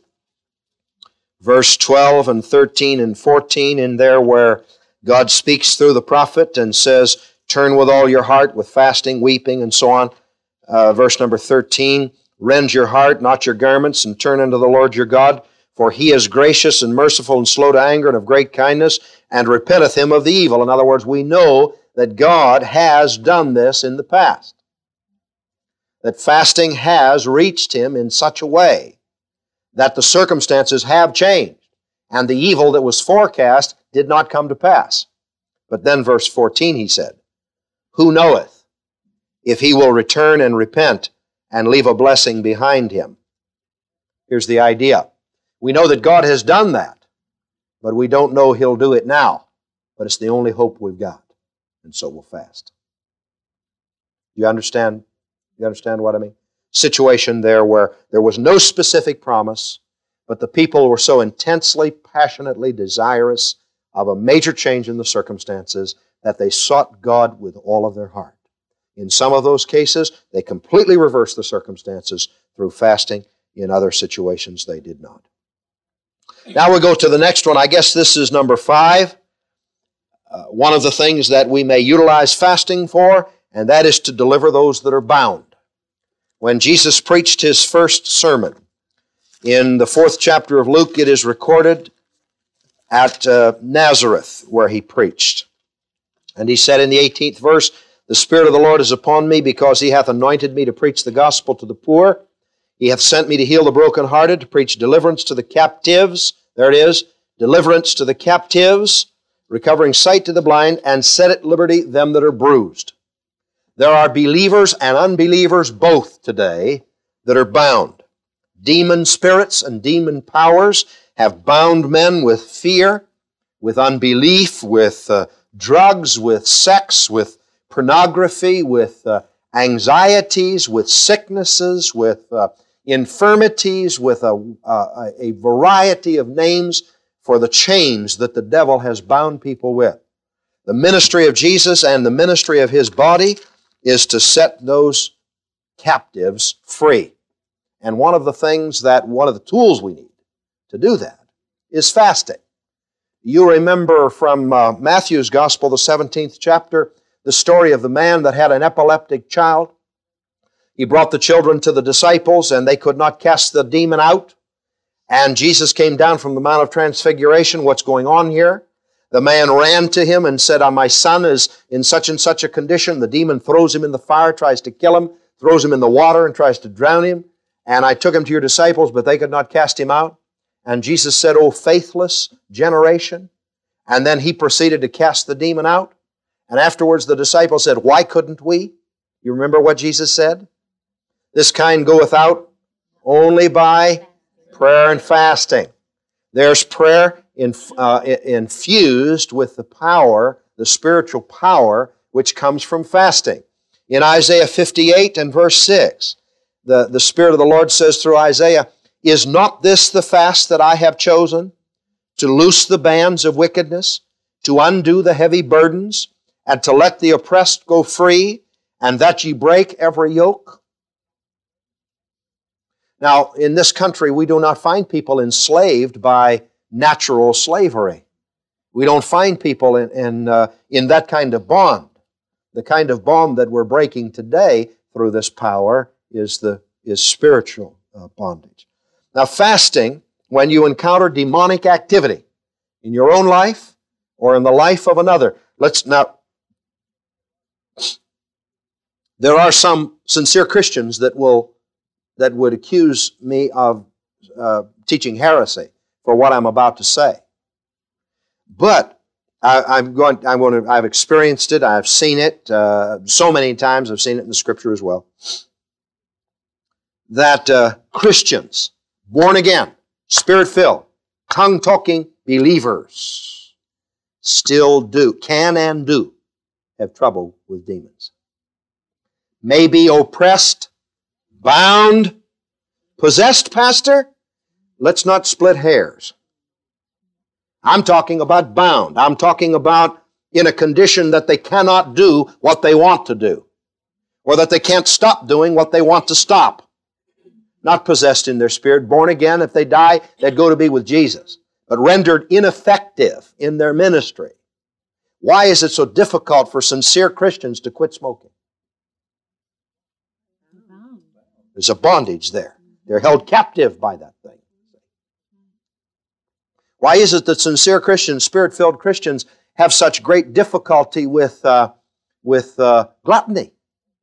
verse twelve and thirteen and fourteen, in there where God speaks through the prophet and says, turn with all your heart with fasting, weeping, and so on. Uh, verse number thirteen, rend your heart, not your garments, and turn unto the Lord your God, for he is gracious and merciful and slow to anger and of great kindness, and repenteth him of the evil. In other words, we know that God has done this in the past. That fasting has reached him in such a way that the circumstances have changed, and the evil that was forecast did not come to pass. But then verse fourteen, he said, who knoweth if he will return and repent and leave a blessing behind him? Here's the idea. We know that God has done that, but we don't know he'll do it now. But it's the only hope we've got, and so we'll fast. You understand? You understand what I mean? Situation there where there was no specific promise, but the people were so intensely, passionately desirous of a major change in the circumstances that they sought God with all of their heart. In some of those cases, they completely reversed the circumstances through fasting. In other situations, they did not. Now we go to the next one. I guess this is number five. Uh, one of the things that we may utilize fasting for, and that is to deliver those that are bound. When Jesus preached his first sermon, in the fourth chapter of Luke, it is recorded at uh, Nazareth where he preached. And he said in the eighteenth verse, the Spirit of the Lord is upon me, because he hath anointed me to preach the gospel to the poor. He hath sent me to heal the brokenhearted, to preach deliverance to the captives. There it is, deliverance to the captives, recovering sight to the blind, and set at liberty them that are bruised. There are believers and unbelievers both today that are bound. Demon spirits and demon powers have bound men with fear, with unbelief, with uh, drugs, with sex, with pornography, with uh, anxieties, with sicknesses, with uh, infirmities, with a, uh, a variety of names for the chains that the devil has bound people with. The ministry of Jesus and the ministry of his body is to set those captives free. And one of the things that, one of the tools we need to do that is fasting. You remember from uh, Matthew's Gospel, the seventeenth chapter, the story of the man that had an epileptic child. He brought the children to the disciples, and they could not cast the demon out. And Jesus came down from the Mount of Transfiguration. What's going on here? The man ran to him and said, my son is in such and such a condition. The demon throws him in the fire, tries to kill him, throws him in the water and tries to drown him. And I took him to your disciples, but they could not cast him out. And Jesus said, O faithless generation. And then he proceeded to cast the demon out. And afterwards the disciples said, why couldn't we? You remember what Jesus said? This kind goeth out only by prayer and fasting. There's prayer in, uh, infused with the power, the spiritual power, which comes from fasting. In Isaiah fifty-eight and verse six, the, the Spirit of the Lord says through Isaiah, is not this the fast that I have chosen? To loose the bands of wickedness, to undo the heavy burdens, and to let the oppressed go free, and that ye break every yoke? Now, in this country, we do not find people enslaved by natural slavery. We don't find people in, in, uh, in that kind of bond. The kind of bond that we're breaking today through this power is, the, is spiritual uh, bondage. Now, fasting, when you encounter demonic activity in your own life or in the life of another, let's now, there are some sincere Christians that will that would accuse me of uh, teaching heresy for what I'm about to say. But I, I'm going. I'm going to. I've experienced it. I've seen it uh, so many times. I've seen it in the Scripture as well. That uh, Christians, born again, Spirit-filled, tongue-talking believers, still do, can and do, have trouble with demons. May be oppressed, bound, possessed, Pastor? Let's not split hairs. I'm talking about bound. I'm talking about in a condition that they cannot do what they want to do, or that they can't stop doing what they want to stop. Not possessed in their spirit. Born again, if they die, they'd go to be with Jesus, but rendered ineffective in their ministry. Why is it so difficult for sincere Christians to quit smoking? There's a bondage there. They're held captive by that thing. Why is it that sincere Christians, Spirit-filled Christians, have such great difficulty with, uh, with uh, gluttony?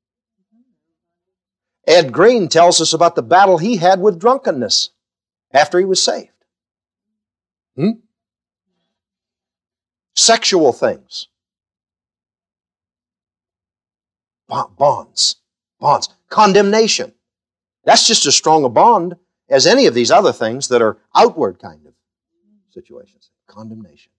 Ed Green tells us about the battle he had with drunkenness after he was saved. Hmm? Sexual things. Bonds. Bonds. Condemnation. That's just as strong a bond as any of these other things that are outward kind of situations. Condemnation.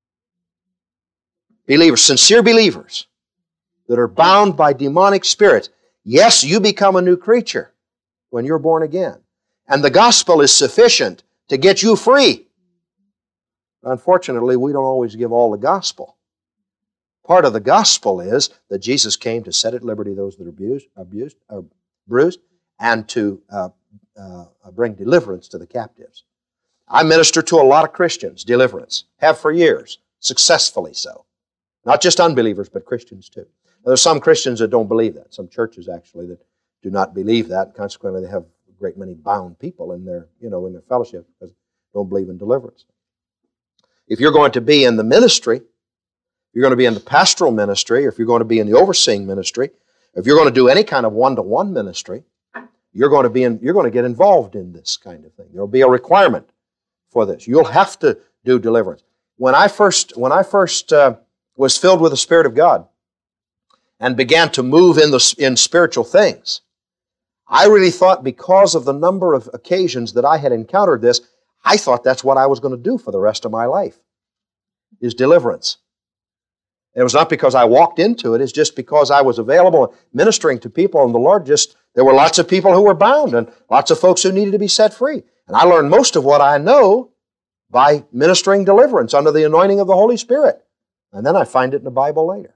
Believers, sincere believers that are bound by demonic spirits. Yes, you become a new creature when you're born again. And the gospel is sufficient to get you free. Unfortunately, we don't always give all the gospel. Part of the gospel is that Jesus came to set at liberty those that are abused, abused or bruised, and to uh, uh, bring deliverance to the captives. I minister to a lot of Christians, deliverance, have for years, successfully so. Not just unbelievers, but Christians too. Now, there's some Christians that don't believe that, some churches actually that do not believe that, and consequently they have a great many bound people in their, you know, in their fellowship because they don't believe in deliverance. If you're going to be in the ministry, if you're going to be in the pastoral ministry, or if you're going to be in the overseeing ministry, if you're going to do any kind of one-to-one ministry, you're going to be in, you're going to get involved in this kind of thing. There'll be a requirement for this. You'll have to do deliverance. When I first, when I first uh, was filled with the Spirit of God and began to move in the in spiritual things, I really thought because of the number of occasions that I had encountered this, I thought that's what I was going to do for the rest of my life, is deliverance. It was not because I walked into it, it's just because I was available ministering to people, and the Lord just, there were lots of people who were bound and lots of folks who needed to be set free. And I learned most of what I know by ministering deliverance under the anointing of the Holy Spirit. And then I find it in the Bible later.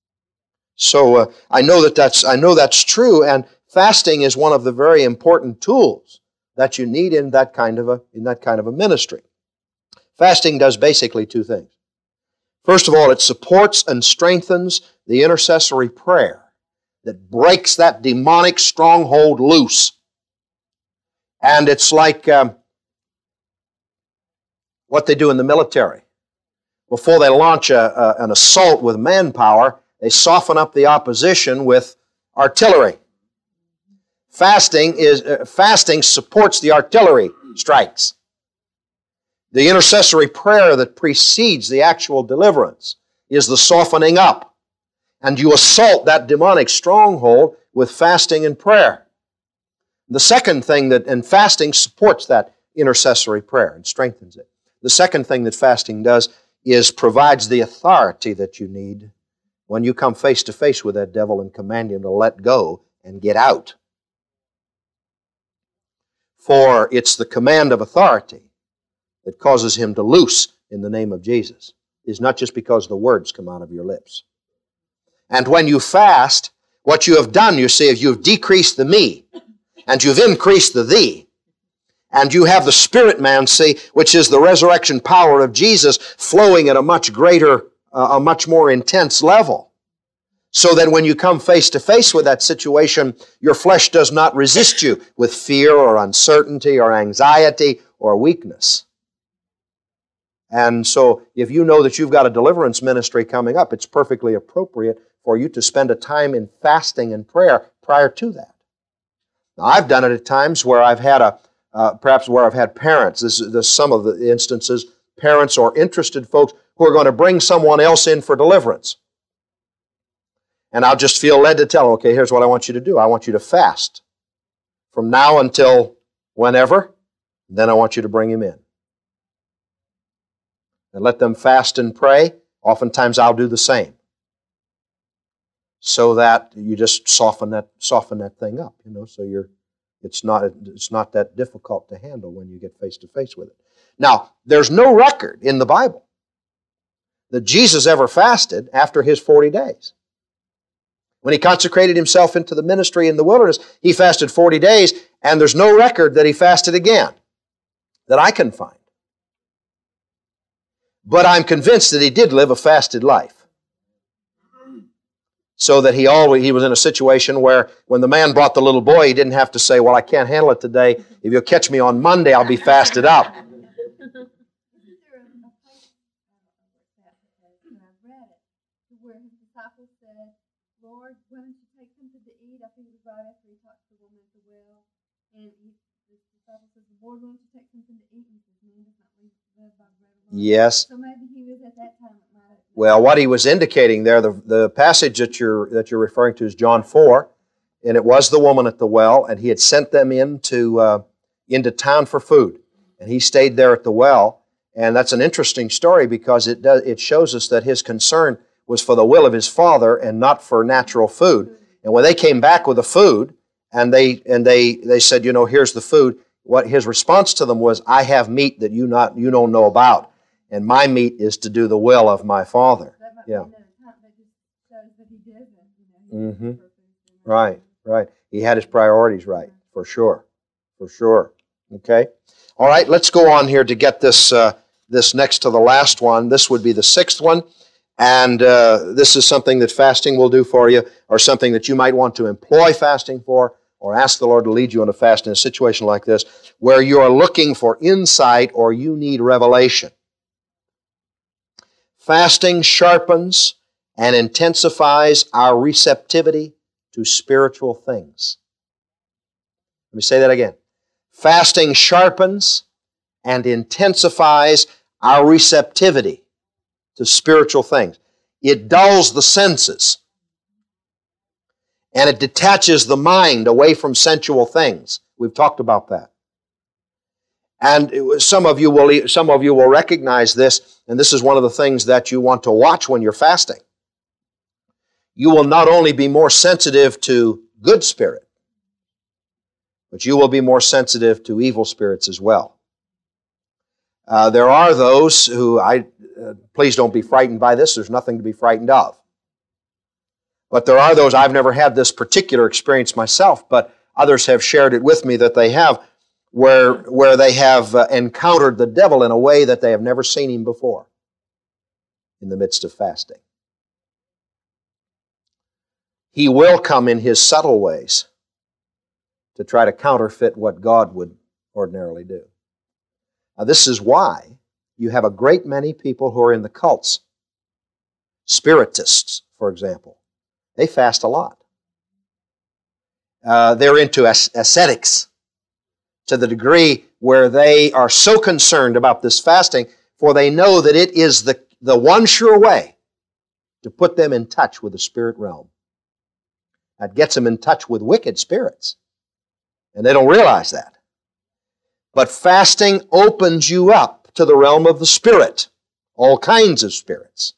So uh, I know that that's, I know that's true, and fasting is one of the very important tools that you need in that kind of a, in that kind of a ministry. Fasting does basically two things. First of all, it supports and strengthens the intercessory prayer that breaks that demonic stronghold loose. And it's like um, what they do in the military. Before they launch a, a, an assault with manpower, they soften up the opposition with artillery. Fasting is uh, fasting supports the artillery strikes. The intercessory prayer that precedes the actual deliverance is the softening up. And you assault that demonic stronghold with fasting and prayer. The second thing that, and fasting supports that intercessory prayer and strengthens it. The second thing that fasting does is provides the authority that you need when you come face to face with that devil and command him to let go and get out. For it's the command of authority that causes him to loose in the name of Jesus. It's not just because the words come out of your lips. And when you fast, what you have done, you see, is you've decreased the me, and you've increased the thee. And you have the spirit man, see, which is the resurrection power of Jesus flowing at a much greater, uh, a much more intense level. So that when you come face to face with that situation, your flesh does not resist you with fear or uncertainty or anxiety or weakness. And so if you know that you've got a deliverance ministry coming up, it's perfectly appropriate for you to spend a time in fasting and prayer prior to that. Now, I've done it at times where I've had a, uh, perhaps where I've had parents, this is this, some of the instances, parents or interested folks who are going to bring someone else in for deliverance. And I'll just feel led to tell them, okay, here's what I want you to do. I want you to fast from now until whenever, then I want you to bring him in. And let them fast and pray. Oftentimes I'll do the same. So that you just soften that soften that thing up, you know, so you're it's not it's not that difficult to handle when you get face to face with it. Now, there's no record in the Bible that Jesus ever fasted after his forty days. When he consecrated himself into the ministry in the wilderness, he fasted forty days, and there's no record that he fasted again that I can find. But I'm convinced that he did live a fasted life. So that he always he was in a situation where when the man brought the little boy, he didn't have to say, well, I can't handle it today. If you'll catch me on Monday, I'll be fasted up. Lord, why don't you take something to eat? I think it was right after he talked to the woman at the well. And he, the disciple says, Lord, why don't you take something to eat? And he says, man does not live by bread alone. Yes. So maybe he was at that time. It might have, well, what he was indicating there, the, the passage that you're, that you're referring to is John four. And it was the woman at the well, and he had sent them into, uh, into town for food. And he stayed there at the well. And that's an interesting story because it does, it shows us that his concern was for the will of his Father and not for natural food. And when they came back with the food, and they and they they said, you know, here's the food, what his response to them was, I have meat that you not you don't know about, and my meat is to do the will of my Father. Yeah. Mm-hmm. Right, right. He had his priorities right, for sure, for sure. Okay. All right. Let's go on here to get this uh, this next to the last one. This would be the sixth one. And uh, this is something that fasting will do for you, or something that you might want to employ fasting for, or ask the Lord to lead you on a fast in a situation like this, where you are looking for insight or you need revelation. Fasting sharpens and intensifies our receptivity to spiritual things. Let me say that again. Fasting sharpens and intensifies our receptivity to spiritual things. It dulls the senses, and it detaches the mind away from sensual things. We've talked about that. And it was, some of you will some of you will recognize this, and this is one of the things that you want to watch when you're fasting. You will not only be more sensitive to good spirit, but you will be more sensitive to evil spirits as well. Uh, there are those who, I uh, please don't be frightened by this, there's nothing to be frightened of. But there are those, I've never had this particular experience myself, but others have shared it with me that they have, where, where they have uh, encountered the devil in a way that they have never seen him before in the midst of fasting. He will come in his subtle ways to try to counterfeit what God would ordinarily do. Now, this is why you have a great many people who are in the cults. Spiritists, for example. They fast a lot. Uh, they're into as- ascetics to the degree where they are so concerned about this fasting, for they know that it is the, the one sure way to put them in touch with the spirit realm. That gets them in touch with wicked spirits. And they don't realize that. But fasting opens you up to the realm of the Spirit, all kinds of spirits.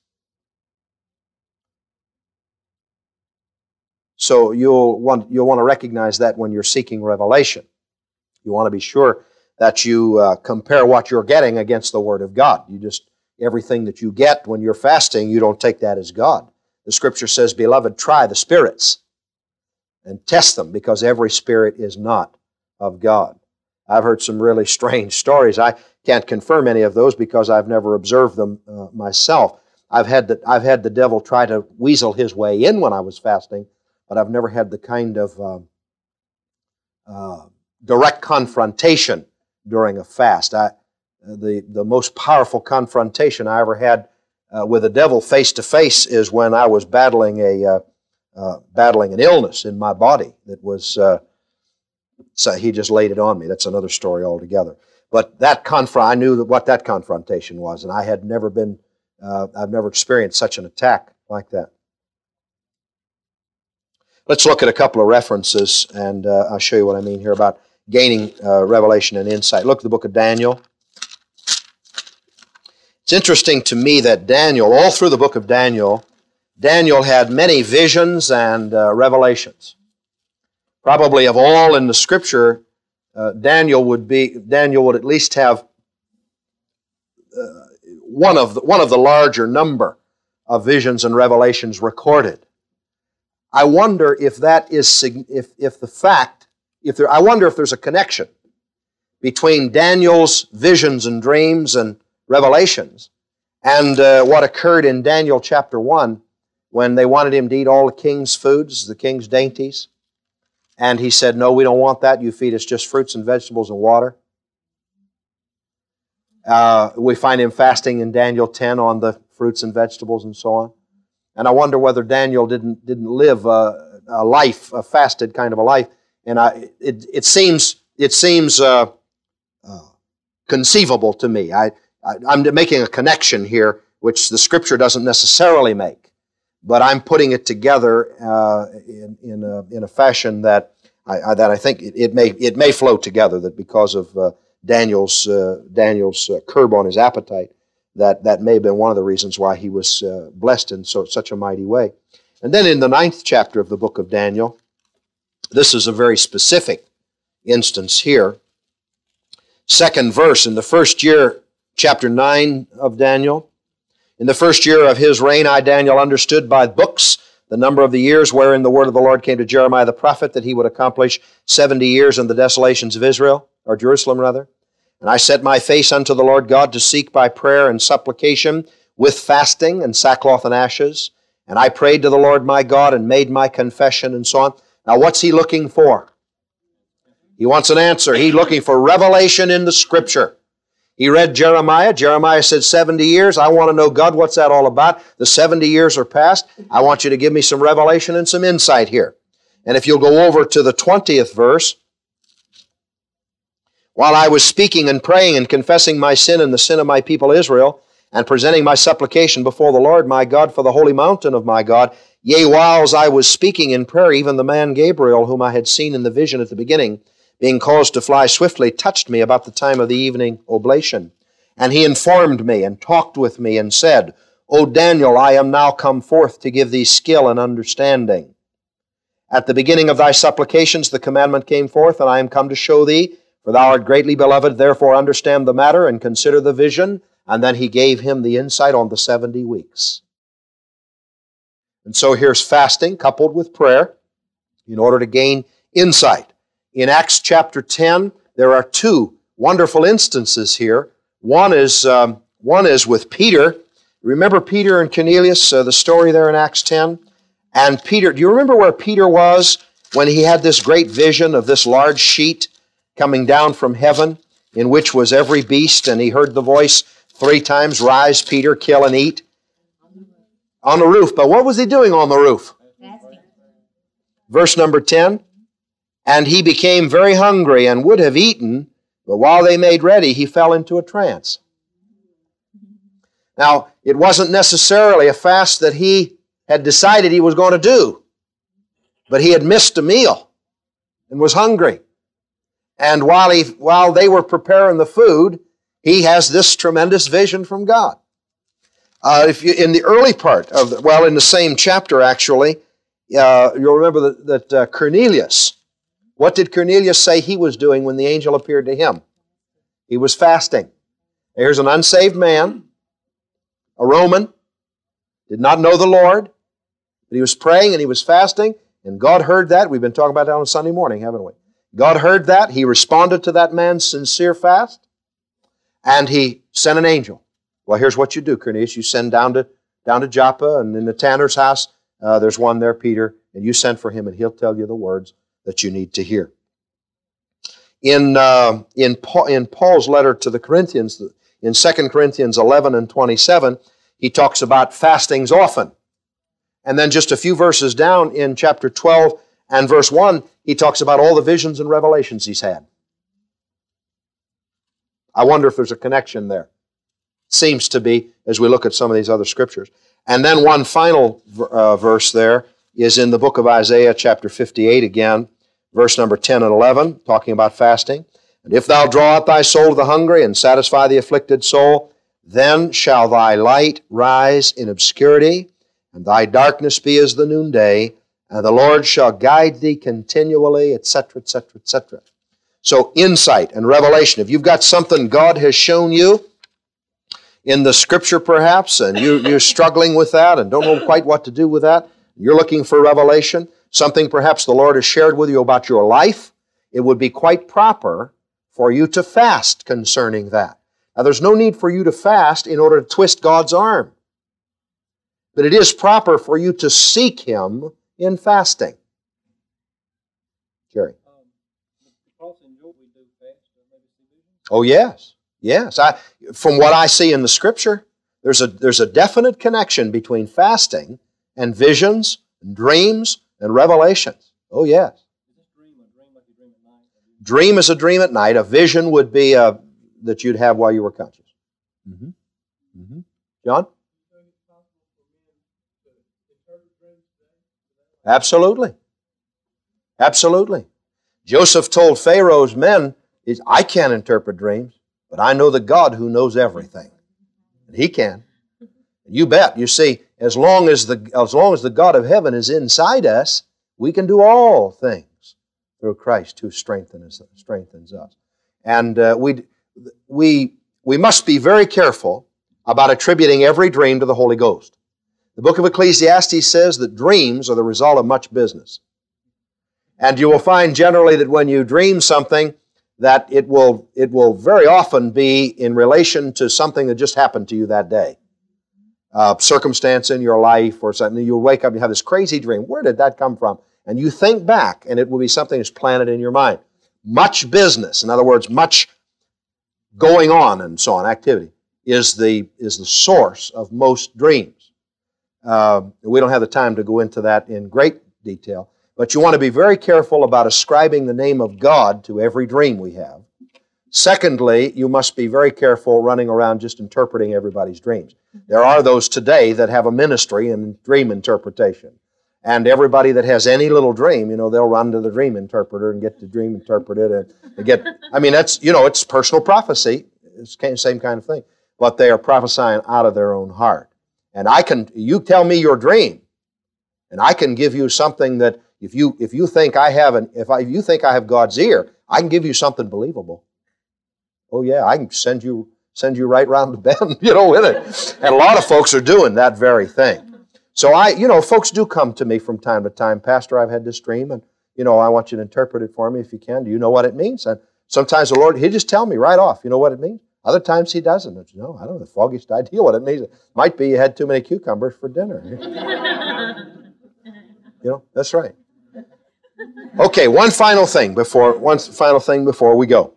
So you'll want, you'll want to recognize that when you're seeking revelation. You want to be sure that you uh, compare what you're getting against the Word of God. You just, everything that you get when you're fasting, you don't take that as God. The Scripture says, Beloved, try the spirits and test them, because every spirit is not of God. I've heard some really strange stories. I can't confirm any of those because I've never observed them uh, myself. I've had the I've had the devil try to weasel his way in when I was fasting, but I've never had the kind of uh, uh, direct confrontation during a fast. I, the the most powerful confrontation I ever had uh, with the devil face to face is when I was battling a uh, uh, battling an illness in my body that was. Uh, so he just laid it on me. That's another story altogether. But that confront, I knew that what that confrontation was, and I had never been. Uh, I've never experienced such an attack like that. Let's look at a couple of references, and uh, I'll show you what I mean here about gaining uh, revelation and insight. Look at the book of Daniel. It's interesting to me that Daniel, all through the book of Daniel, Daniel had many visions and uh, revelations. Probably of all in the Scripture, uh, Daniel would be Daniel would at least have uh, one of the, one of the larger number of visions and revelations recorded. I wonder if that is if if the fact if there I wonder if there's a connection between Daniel's visions and dreams and revelations and uh, what occurred in Daniel chapter one when they wanted him to eat all the king's foods, the king's dainties, and he said, "No, we don't want that. You feed us just fruits and vegetables and water." Uh, we find him fasting in Daniel ten on the fruits and vegetables and so on. And I wonder whether Daniel didn't didn't live a, a life, a fasted kind of a life. And I, it it seems it seems uh, uh, conceivable to me. I, I I'm making a connection here, which the Scripture doesn't necessarily make, but I'm putting it together uh, in in a, in a fashion that I, I that I think it, it may it may flow together. That because of uh, Daniel's uh, Daniel's uh, curb on his appetite, that that may have been one of the reasons why he was uh, blessed in so such a mighty way. And then in the ninth chapter of the book of Daniel, this is a very specific instance here. Second verse, in the first year, chapter nine of Daniel, in the first year of his reign, I, Daniel, understood by books the number of the years wherein the word of the Lord came to Jeremiah the prophet, that he would accomplish seventy years in the desolations of Israel, or Jerusalem rather. And I set my face unto the Lord God to seek by prayer and supplication with fasting and sackcloth and ashes. And I prayed to the Lord my God and made my confession and so on. Now what's he looking for? He wants an answer. He's looking for revelation in the Scripture. He read Jeremiah. Jeremiah said seventy years. I want to know, God, what's that all about? The seventy years are past. I want you to give me some revelation and some insight here. And if you'll go over to the twentieth verse, while I was speaking and praying and confessing my sin and the sin of my people Israel, and presenting my supplication before the Lord my God for the holy mountain of my God, yea, whiles I was speaking in prayer, even the man Gabriel, whom I had seen in the vision at the beginning, being caused to fly swiftly, touched me about the time of the evening oblation. And he informed me and talked with me and said, O Daniel, I am now come forth to give thee skill and understanding. At the beginning of thy supplications the commandment came forth, and I am come to show thee, for thou art greatly beloved, therefore understand the matter and consider the vision. And then he gave him the insight on the seventy weeks. And so here's fasting coupled with prayer in order to gain insight. In Acts chapter ten, there are two wonderful instances here. One is um, one is with Peter. Remember Peter and Cornelius, uh, the story there in Acts ten? And Peter, do you remember where Peter was when he had this great vision of this large sheet coming down from heaven, in which was every beast, and he heard the voice three times, rise, Peter, kill and eat? On the roof. But what was he doing on the roof? Fasting. Verse number ten. And he became very hungry and would have eaten, but while they made ready, he fell into a trance. Now, it wasn't necessarily a fast that he had decided he was going to do, but he had missed a meal and was hungry. And while he, while they were preparing the food, he has this tremendous vision from God. Uh, if you, in the early part of, the, well, in the same chapter actually, uh, you'll remember that, that uh, Cornelius, what did Cornelius say he was doing when the angel appeared to him? He was fasting. Here's an unsaved man, a Roman, did not know the Lord, but he was praying and he was fasting, and God heard that. We've been talking about that on Sunday morning, haven't we? God heard that. He responded to that man's sincere fast, and He sent an angel. Well, here's what you do, Cornelius. You send down to, down to Joppa, and in the tanner's house, uh, there's one there, Peter, and you send for him, and he'll tell you the words that you need to hear. In, uh, in, Paul, in Paul's letter to the Corinthians, in Second Corinthians eleven and twenty-seven, he talks about fastings often. And then just a few verses down in chapter twelve and verse one, he talks about all the visions and revelations he's had. I wonder if there's a connection there. Seems to be, as we look at some of these other scriptures. And then one final uh, verse there is in the book of Isaiah, chapter fifty-eight again, verse number ten and eleven, talking about fasting. And if thou draw out thy soul to the hungry and satisfy the afflicted soul, then shall thy light rise in obscurity, and thy darkness be as the noonday, and the Lord shall guide thee continually, et cetera, et cetera, et cetera. So insight and revelation. If you've got something God has shown you in the Scripture perhaps, and you, you're struggling with that and don't know quite what to do with that, you're looking for revelation, something perhaps the Lord has shared with you about your life, it would be quite proper for you to fast concerning that. Now, there's no need for you to fast in order to twist God's arm. But it is proper for you to seek Him in fasting. Jerry. Oh, yes. Yes. I, from what I see in the Scripture, there's a, there's a definite connection between fasting and visions, and dreams, and revelations. Oh, yes. Dream is a dream at night. A vision would be a, that you'd have while you were conscious. Mm-hmm. Mm-hmm. John? Absolutely. Absolutely. Joseph told Pharaoh's men, I can't interpret dreams, but I know the God who knows everything. And He can. You bet. You see, as long as the, as long as the God of heaven is inside us, we can do all things through Christ who strengthens, strengthens us. And uh, we, we, we must be very careful about attributing every dream to the Holy Ghost. The book of Ecclesiastes says that dreams are the result of much business. And you will find generally that when you dream something, that it will, it will very often be in relation to something that just happened to you that day. Uh, circumstance in your life or something. You'll wake up and you have this crazy dream. Where did that come from? And you think back, and it will be something that's planted in your mind. Much business, in other words, much going on and so on, activity, is the, is the source of most dreams. Uh, we don't have the time to go into that in great detail, but you want to be very careful about ascribing the name of God to every dream we have. Secondly, you must be very careful running around just interpreting everybody's dreams. There are those today that have a ministry in dream interpretation. And everybody that has any little dream, you know, they'll run to the dream interpreter and get the dream interpreted. And they get, I mean, that's, you know, it's personal prophecy. It's the same kind of thing. But they are prophesying out of their own heart. And I can, you tell me your dream, and I can give you something that if you if you think I have an if, I, if you think I have God's ear, I can give you something believable. Oh yeah, I can send you send you right round the bend, you know, with it. And a lot of folks are doing that very thing. So I, you know, folks do come to me from time to time, Pastor, I've had this dream, and you know, I want you to interpret it for me if you can. Do you know what it means? And sometimes the Lord, He'll just tell me right off, you know what it means? Other times He doesn't. And, you know, I don't know the foggiest idea what it means. It might be you had too many cucumbers for dinner. You know, that's right. Okay, one final thing before one final thing before we go.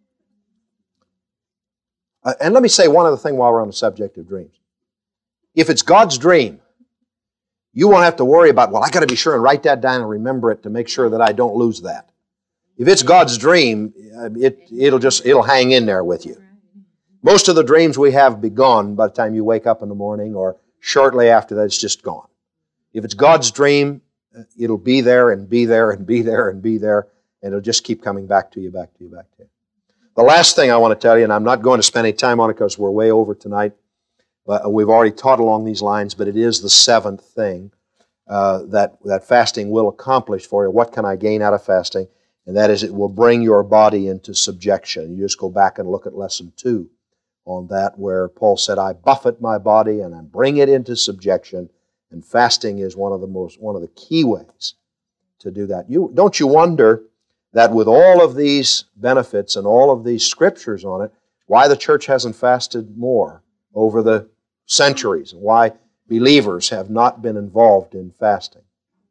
Uh, and let me say one other thing while we're on the subject of dreams. If it's God's dream, you won't have to worry about, well, I got to be sure and write that down and remember it to make sure that I don't lose that. If it's God's dream, it, it'll just it'll hang in there with you. Most of the dreams we have be gone by the time you wake up in the morning, or shortly after that, it's just gone. If it's God's dream, it'll be there and be there and be there and be there, and it'll just keep coming back to you, back to you, back to you. The last thing I want to tell you, and I'm not going to spend any time on it because we're way over tonight, but we've already taught along these lines, but it is the seventh thing uh, that, that fasting will accomplish for you. What can I gain out of fasting? And that is, it will bring your body into subjection. You just go back and look at lesson two on that, where Paul said, I buffet my body and I bring it into subjection. And fasting is one of the most, one of the key ways to do that. You don't you wonder that with all of these benefits and all of these scriptures on it, why the church hasn't fasted more over the centuries, and why believers have not been involved in fasting.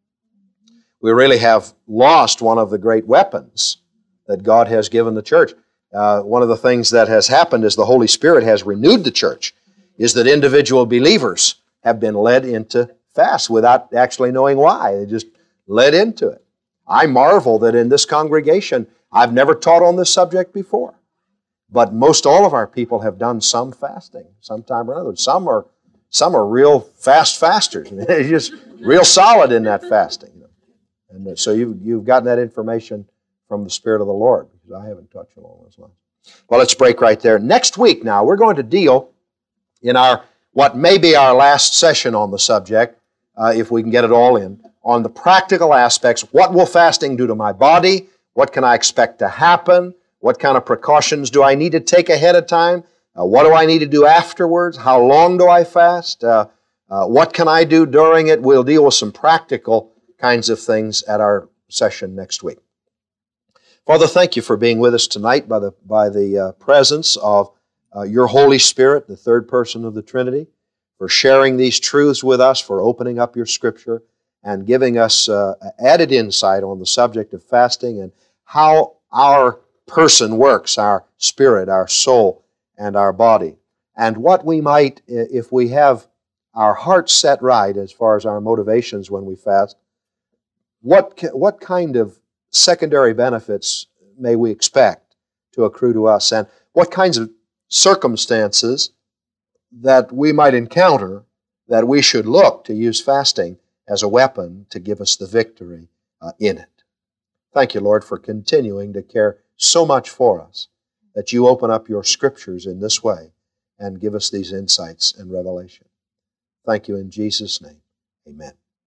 We really have lost one of the great weapons that God has given the church. Uh, one of the things that has happened is the Holy Spirit has renewed the church, is that individual believers have been led into fast without actually knowing why. They just led into it. I marvel that in this congregation, I've never taught on this subject before, but most all of our people have done some fasting, sometime or another. Some are some are real fast fasters. They're just real solid in that fasting. And so you've, you've gotten that information from the Spirit of the Lord, because I haven't touched along those lines. Well, let's break right there. Next week now, we're going to deal in our what may be our last session on the subject, uh, if we can get it all in, on the practical aspects. What will fasting do to my body? What can I expect to happen? What kind of precautions do I need to take ahead of time? Uh, what do I need to do afterwards? How long do I fast? Uh, uh, what can I do during it? We'll deal with some practical kinds of things at our session next week. Father, thank you for being with us tonight by the, by the uh, presence of uh, your Holy Spirit, the third person of the Trinity, for sharing these truths with us, for opening up your Scripture, and giving us uh, added insight on the subject of fasting and how our person works, our spirit, our soul, and our body. And what we might, if we have our hearts set right as far as our motivations when we fast, what, what kind of secondary benefits may we expect to accrue to us, and what kinds of circumstances that we might encounter that we should look to use fasting as a weapon to give us the victory uh, in it. Thank you, Lord, for continuing to care so much for us, that you open up your Scriptures in this way and give us these insights and revelation. Thank you in Jesus' name. Amen.